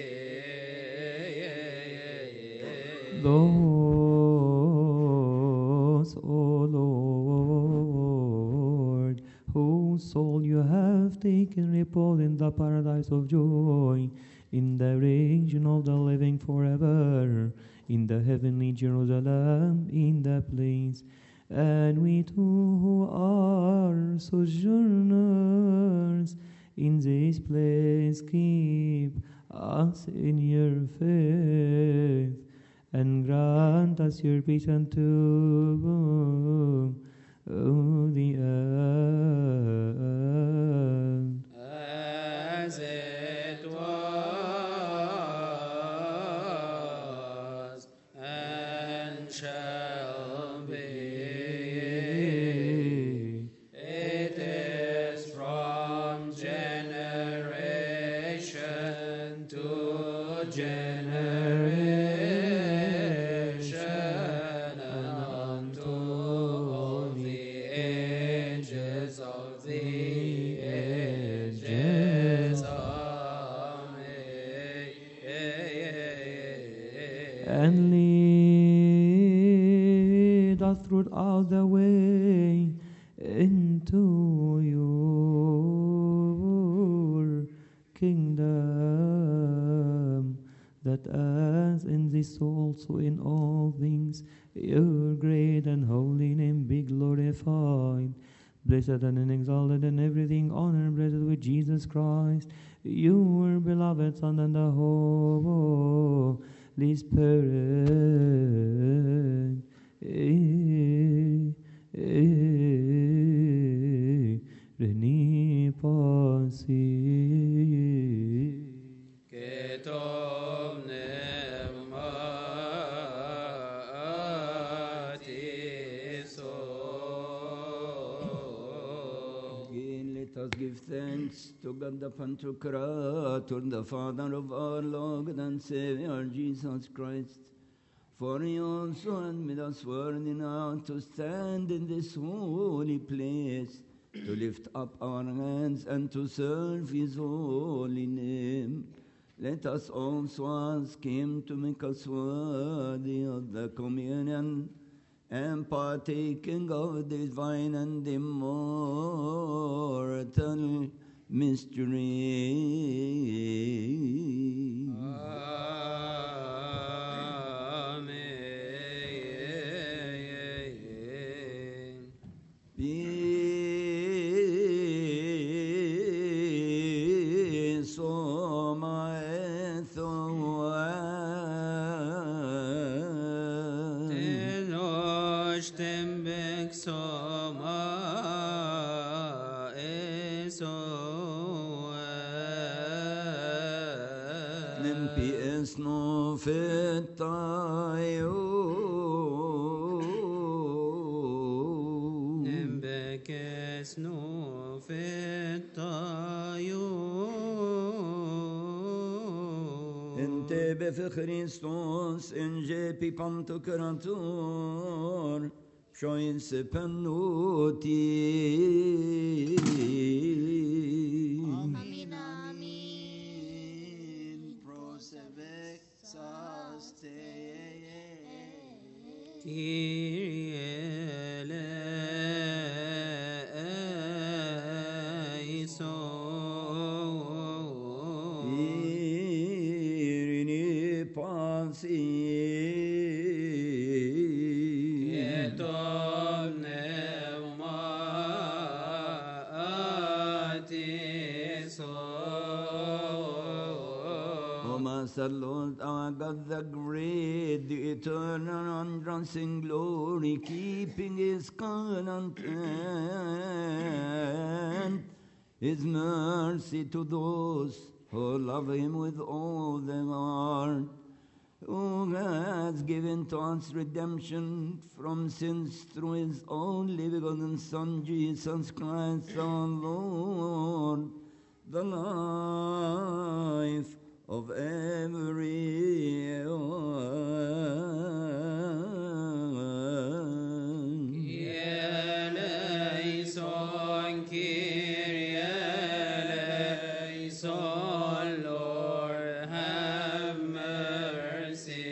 Those, O Lord, whose soul you have taken repose in the paradise of joy, in the region of the living forever, in the heavenly Jerusalem, in the place. And we too who are sojourners in this place, keep us in your faith, and grant us your peace unto the end. As it was and shall be. It is from generation to generation unto all the ages of the ages. Amen. And lead us throughout the way into your kingdom, that as in this soul, so in all things, your great and holy name be glorified. Blessed and exalted in everything, honor, blessed with Jesus Christ, your beloved Son, and the Holy Spirit. Reni pasi. Ketom nematiso. Again, let us give thanks to God the Pantocrator, the Father of our Lord and Savior Jesus Christ. For he also had made us worthy now to stand in this holy place, to lift up our hands and to serve his holy name. Let us also ask him to make us worthy of the communion and partaking of the divine and immortal mystery. Amen. Peace, O my soul. Tenosh tembek soma Nempi esno fetayo. Nembekes no fetayo. Ente befe Christos enge pipantocrator shoin se pennuti. Amin, amin. Prosevec saste. Kyrie eleison. Irini pansi. Ketom nematiso. O Master Lord, our God the great, the eternal, undressing glory, keeping his covenant and his mercy to those who love him with all their heart, who has given to us redemption from sins through his only begotten Son, Jesus Christ our Lord, the life of everyone. Eleison, Kyrie eleison, Lord, have mercy.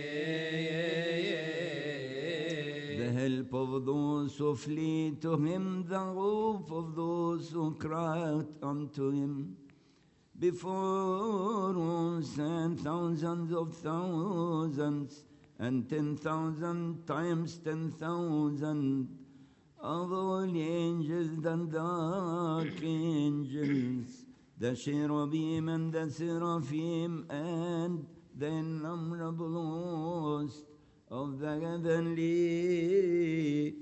The help of those who flee to him, the hope of those who cry out unto him. Before whom stand thousands of thousands and 10,000 times 10,000 of holy angels and archangels, the cherubim and the seraphim and the innumerable host of the heavenly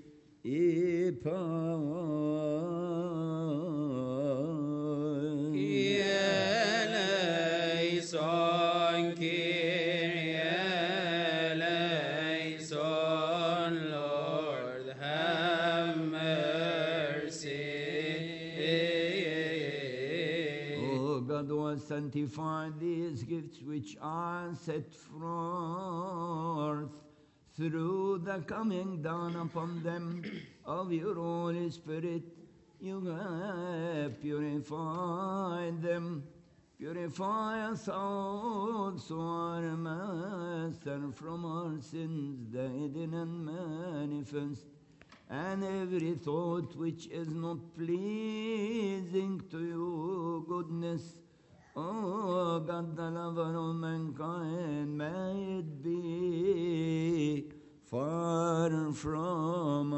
power. Eleison, Kyrie eleison, Lord, have mercy. O God, who has sanctified these gifts which are set forth through the coming down upon them of your Holy Spirit, you have purified them. Purify us also, our Master, from our sins, the hidden and manifest, and every thought which is not pleasing to you, goodness. O God, God, the lover of mankind, may it be far from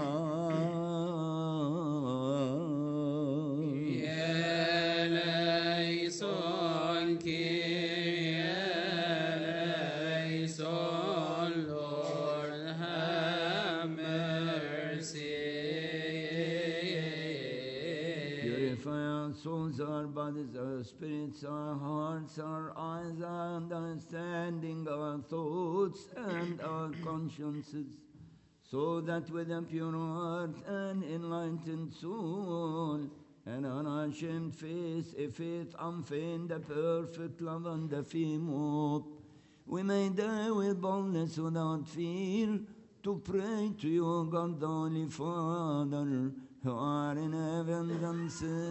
us. Eleison, Kyrie eleison, Lord, have mercy. Purify our souls, our bodies, our spirits, our hearts, our eyes, our understanding, our thoughts, and our consciences, so that with a pure heart and enlightened soul, and unashamed face, a faith unfeigned, a perfect love, and a firm hope, we may die with boldness without fear, to pray to you, God the Holy Father, who art in heaven, and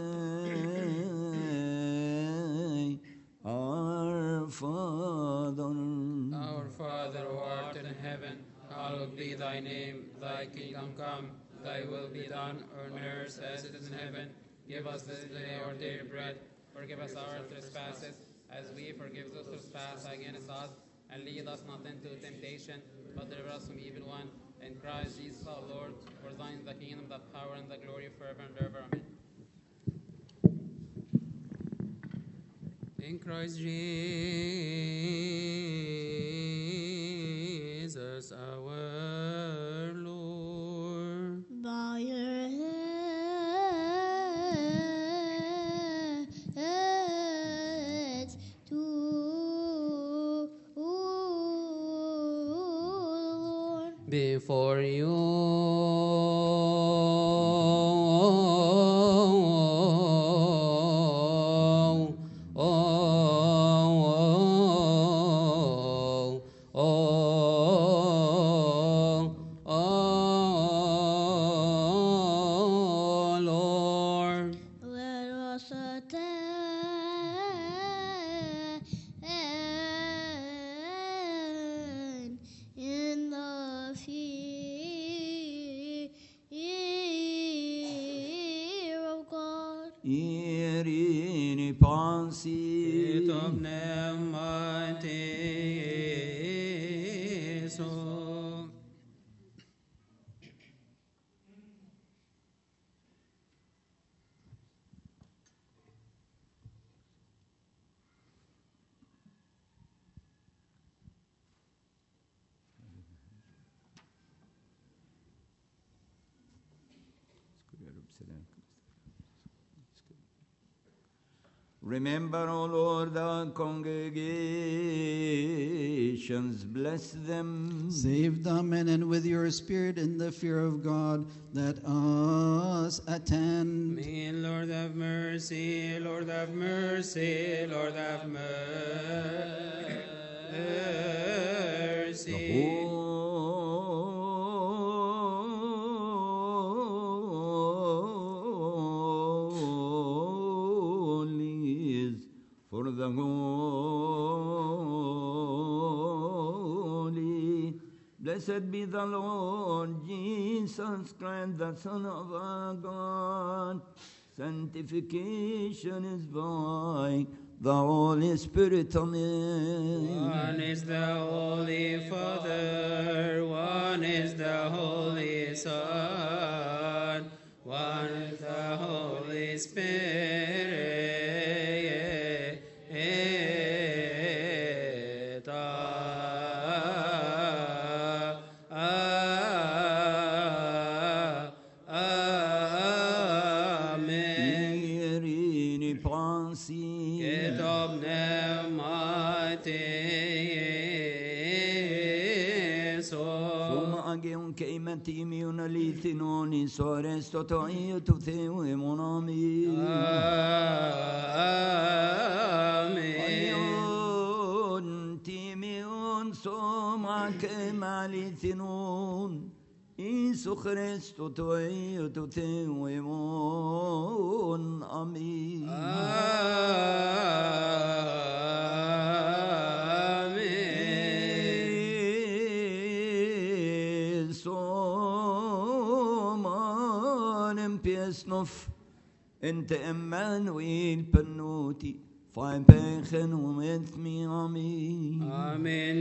say, Our Father. Our Father who art in heaven, hallowed be thy name. Thy kingdom come, thy will be done on earth as it is in heaven. Give us this day our daily bread. Forgive us our trespasses, as we forgive those who trespass against us. And lead us not into temptation, but deliver us from evil one. In Christ Jesus our Lord, for thine is the kingdom, the power, and the glory forever and ever. Amen. In Christ Jesus our Lord. Bow your heads to the Lord. Before you, Lord. Let us attend in the fear of God. Irini pensi, Et omnem so. Remember, O Lord, the congregations, bless them. Save them, and with your spirit in the fear of God, let us attend. May Lord have mercy, Lord have mercy, Lord have mercy. For the holy, blessed be the Lord Jesus Christ, the Son of our God. Sanctification is by the Holy Spirit. Amen. One is the Holy Father, one is the Holy Son, one is the Holy Spirit. Timion lithinoni sores toto io tu theu e mon ami. Amen. Timion soma che malithinon Isu Christo tu io tu theu e mon ami. Snof انت امانويل بنوتي Fine Penchen with me, Amen. Amen.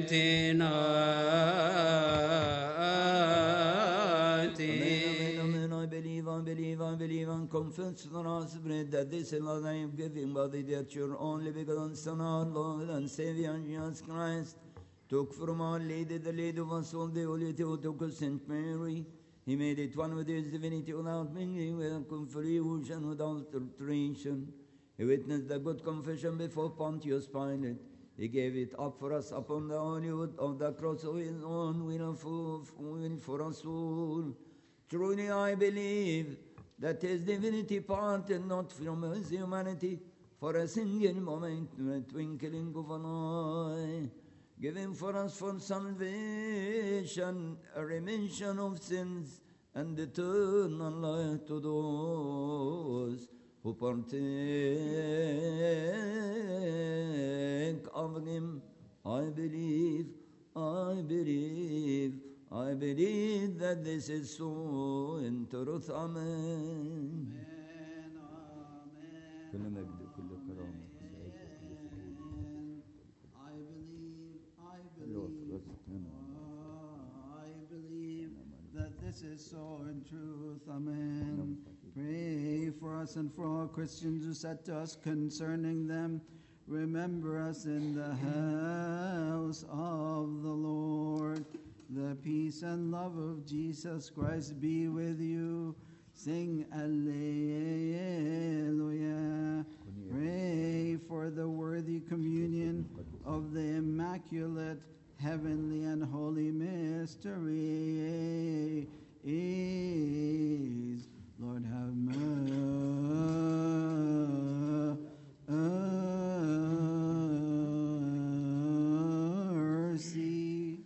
Amen. I believe and confess the last bread that this is the name giving body that your only begotten Son, our Lord and Savior Jesus Christ, took from our Lady, the Lady of us all, the Holy Theotokos Saint Mary. He made it one with his divinity without mingling, without confusion, without alteration. He witnessed the good confession before Pontius Pilate. He gave it up for us upon the holy wood of the cross of his own will for us all. Truly I believe that his divinity parted not from his humanity for a single moment, a twinkling of an eye, giving for us for salvation a remission of sins and eternal life to those who partake of him. I believe that this is so in truth. Amen. Amen. I believe that this is so in truth. Amen. Pray for us and for all Christians who said to us concerning them, remember us in the house of the Lord. The peace and love of Jesus Christ be with you. Sing Alleluia. Pray for the worthy communion of the Immaculate, Heavenly, and Holy Mysteries. Lord, have mercy.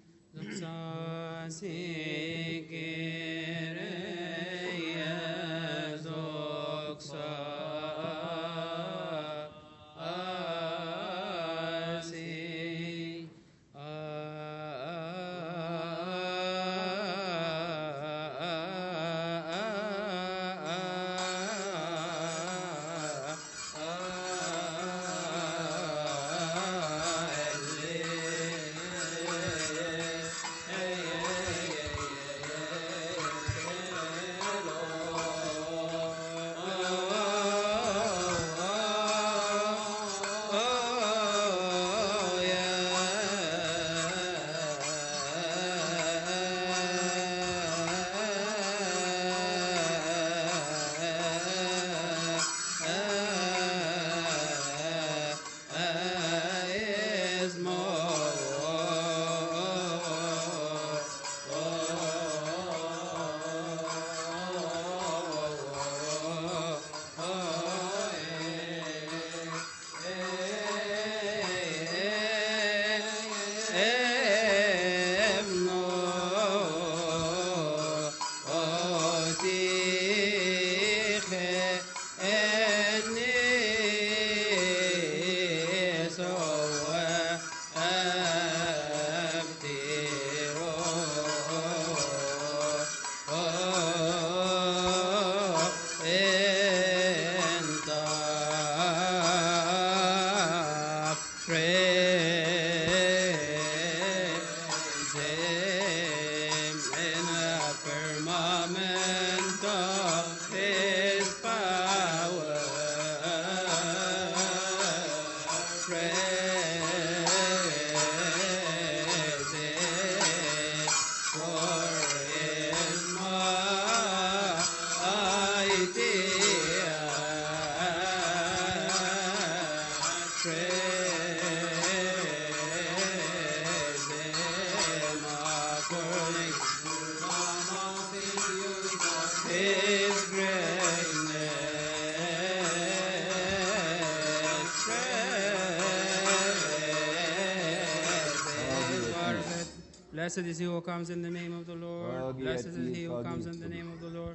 Blessed is he who comes in the name of the Lord. Blessed is he who comes in the name of the Lord.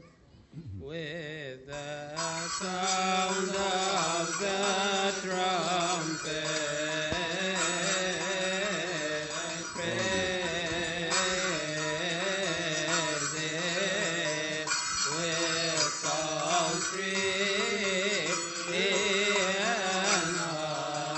With the sound of the trumpet, praise it with psaltery and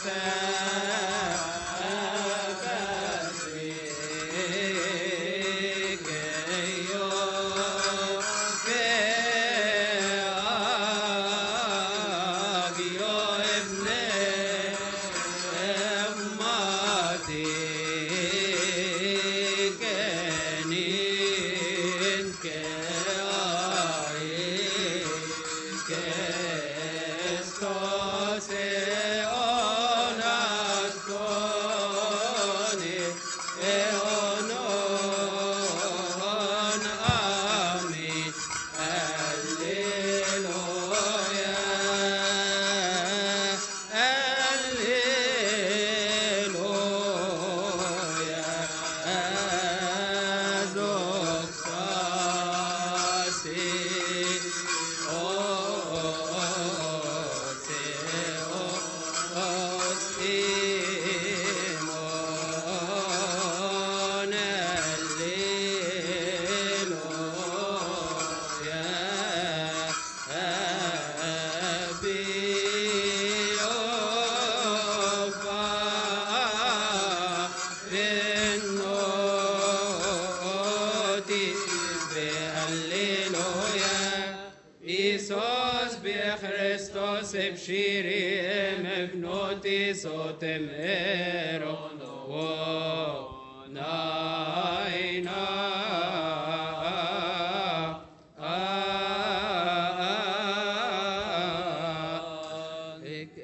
Sotem eron wo naina ik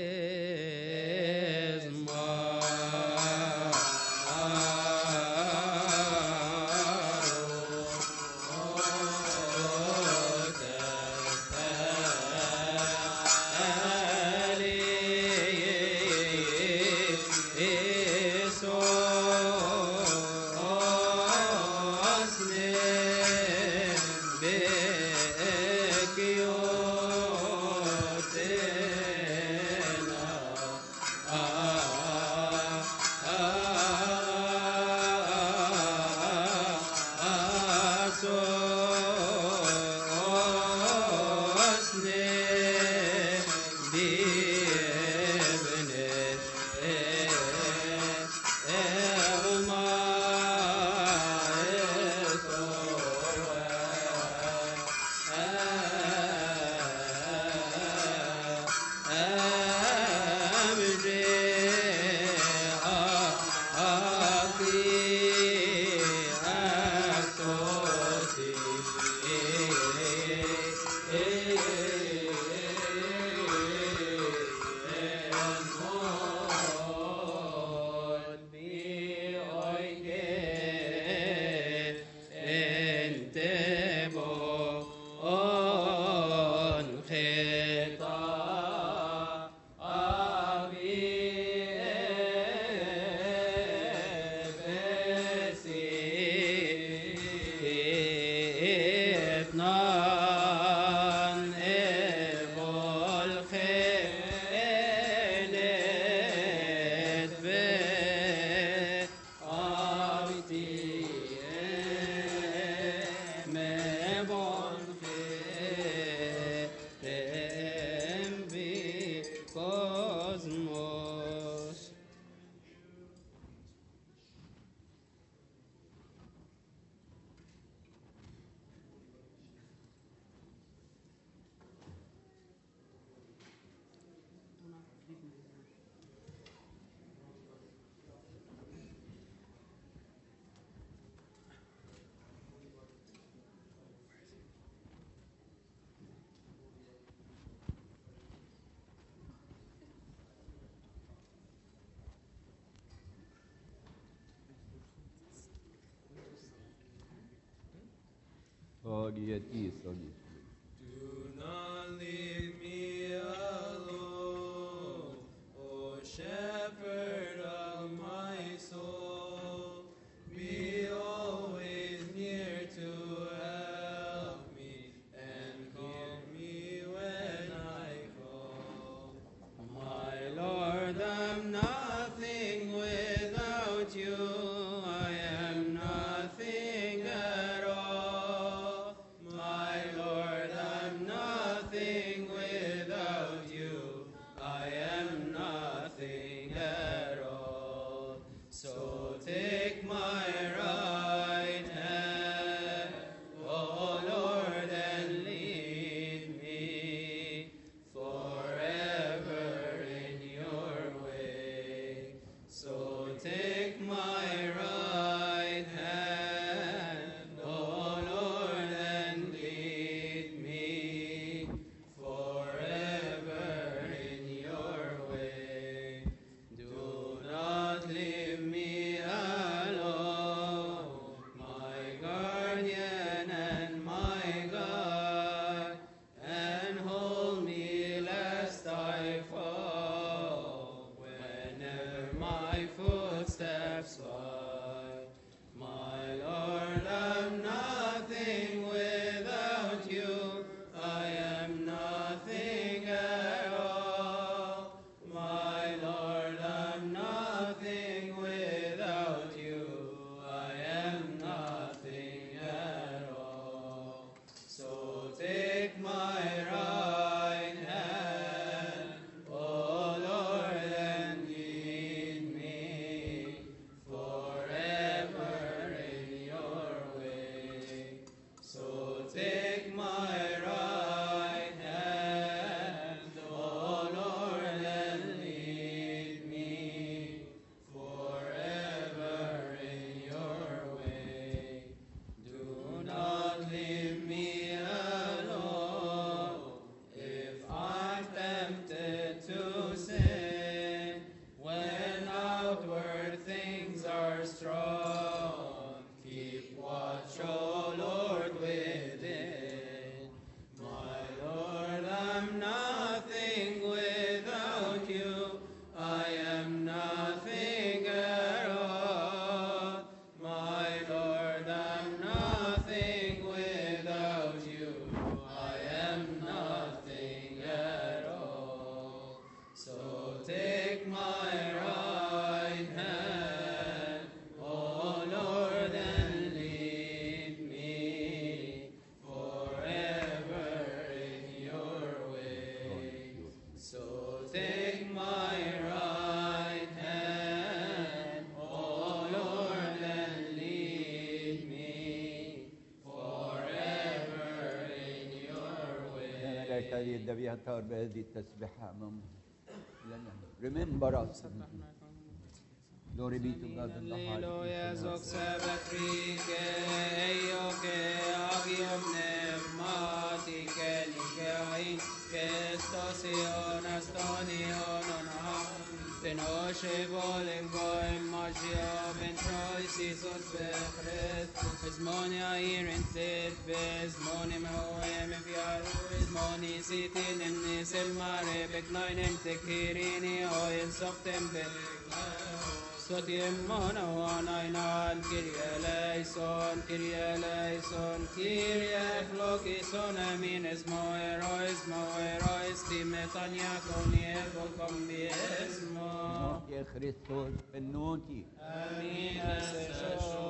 Do not leave me alone, O Shepherd of my soul. Be always near to help me and hear me when I call. My Lord, I'm nothing without you. I am nothing at all. My Lord, my footsteps guide. My Lord, I'm nothing without you. I am nothing at all. My Lord, I'm nothing without you. I am nothing at all. So take my right hand, O Lord, and lead me forever in your way. So take my right hand, O Lord, and lead me forever in your way. Do not leave me alone if I'm tempted to sin. When outward things are strong, keep watch, O Lord, within. My Lord, I'm nothing without you. I am nothing at all. My Lord, I'm nothing without you. I am nothing at all. So take my right hand, O Lord, and lead me forever in your way. So take my right hand, O Lord, and lead me forever in your way. Remember us. Glory be to God in the Alleluia, highest. zoc sabatrike, eioke, agium pneumatike, ligein, kestation, astonion, onaham, tenoshe volim goim, magio, bentrois, Isus bechret, esmonia irintit, besmoni meoem eviaru, esmoni sitin, emnis el mare, beknoinem tekirini, oil softem beknoinem. Sotiem monoanainal, Kyrie eleison, Kyrie eleison, Kyrie flokison, amines moerois, timetania coniego combiesmo. يا خريستوس بنوتي Amin esesho.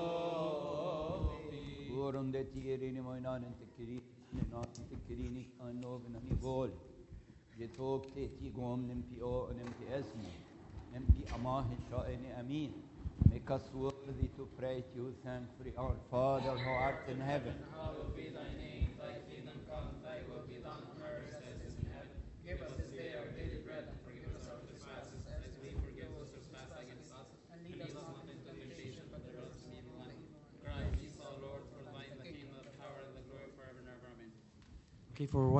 ورم ده تيريني موينان انت كريني انت كريني كان نوغن اني بول جتوك تيتي قوم نمتي او نمتي اسمي نمتي اماه الشائن امين. Make us worthy to pray to you, thankfully, our Father who art in heaven. Hallowed be thy name, thy kingdom come, thy will be done on earth as it is in heaven. Give us this day our daily bread, and forgive us our trespasses, as we forgive those who trespass against us. And lead us not into temptation, but deliver us from evil. One. Christ, Jesus our Lord, for thine is the kingdom, the power, and the glory forever and ever. Amen. Okay, for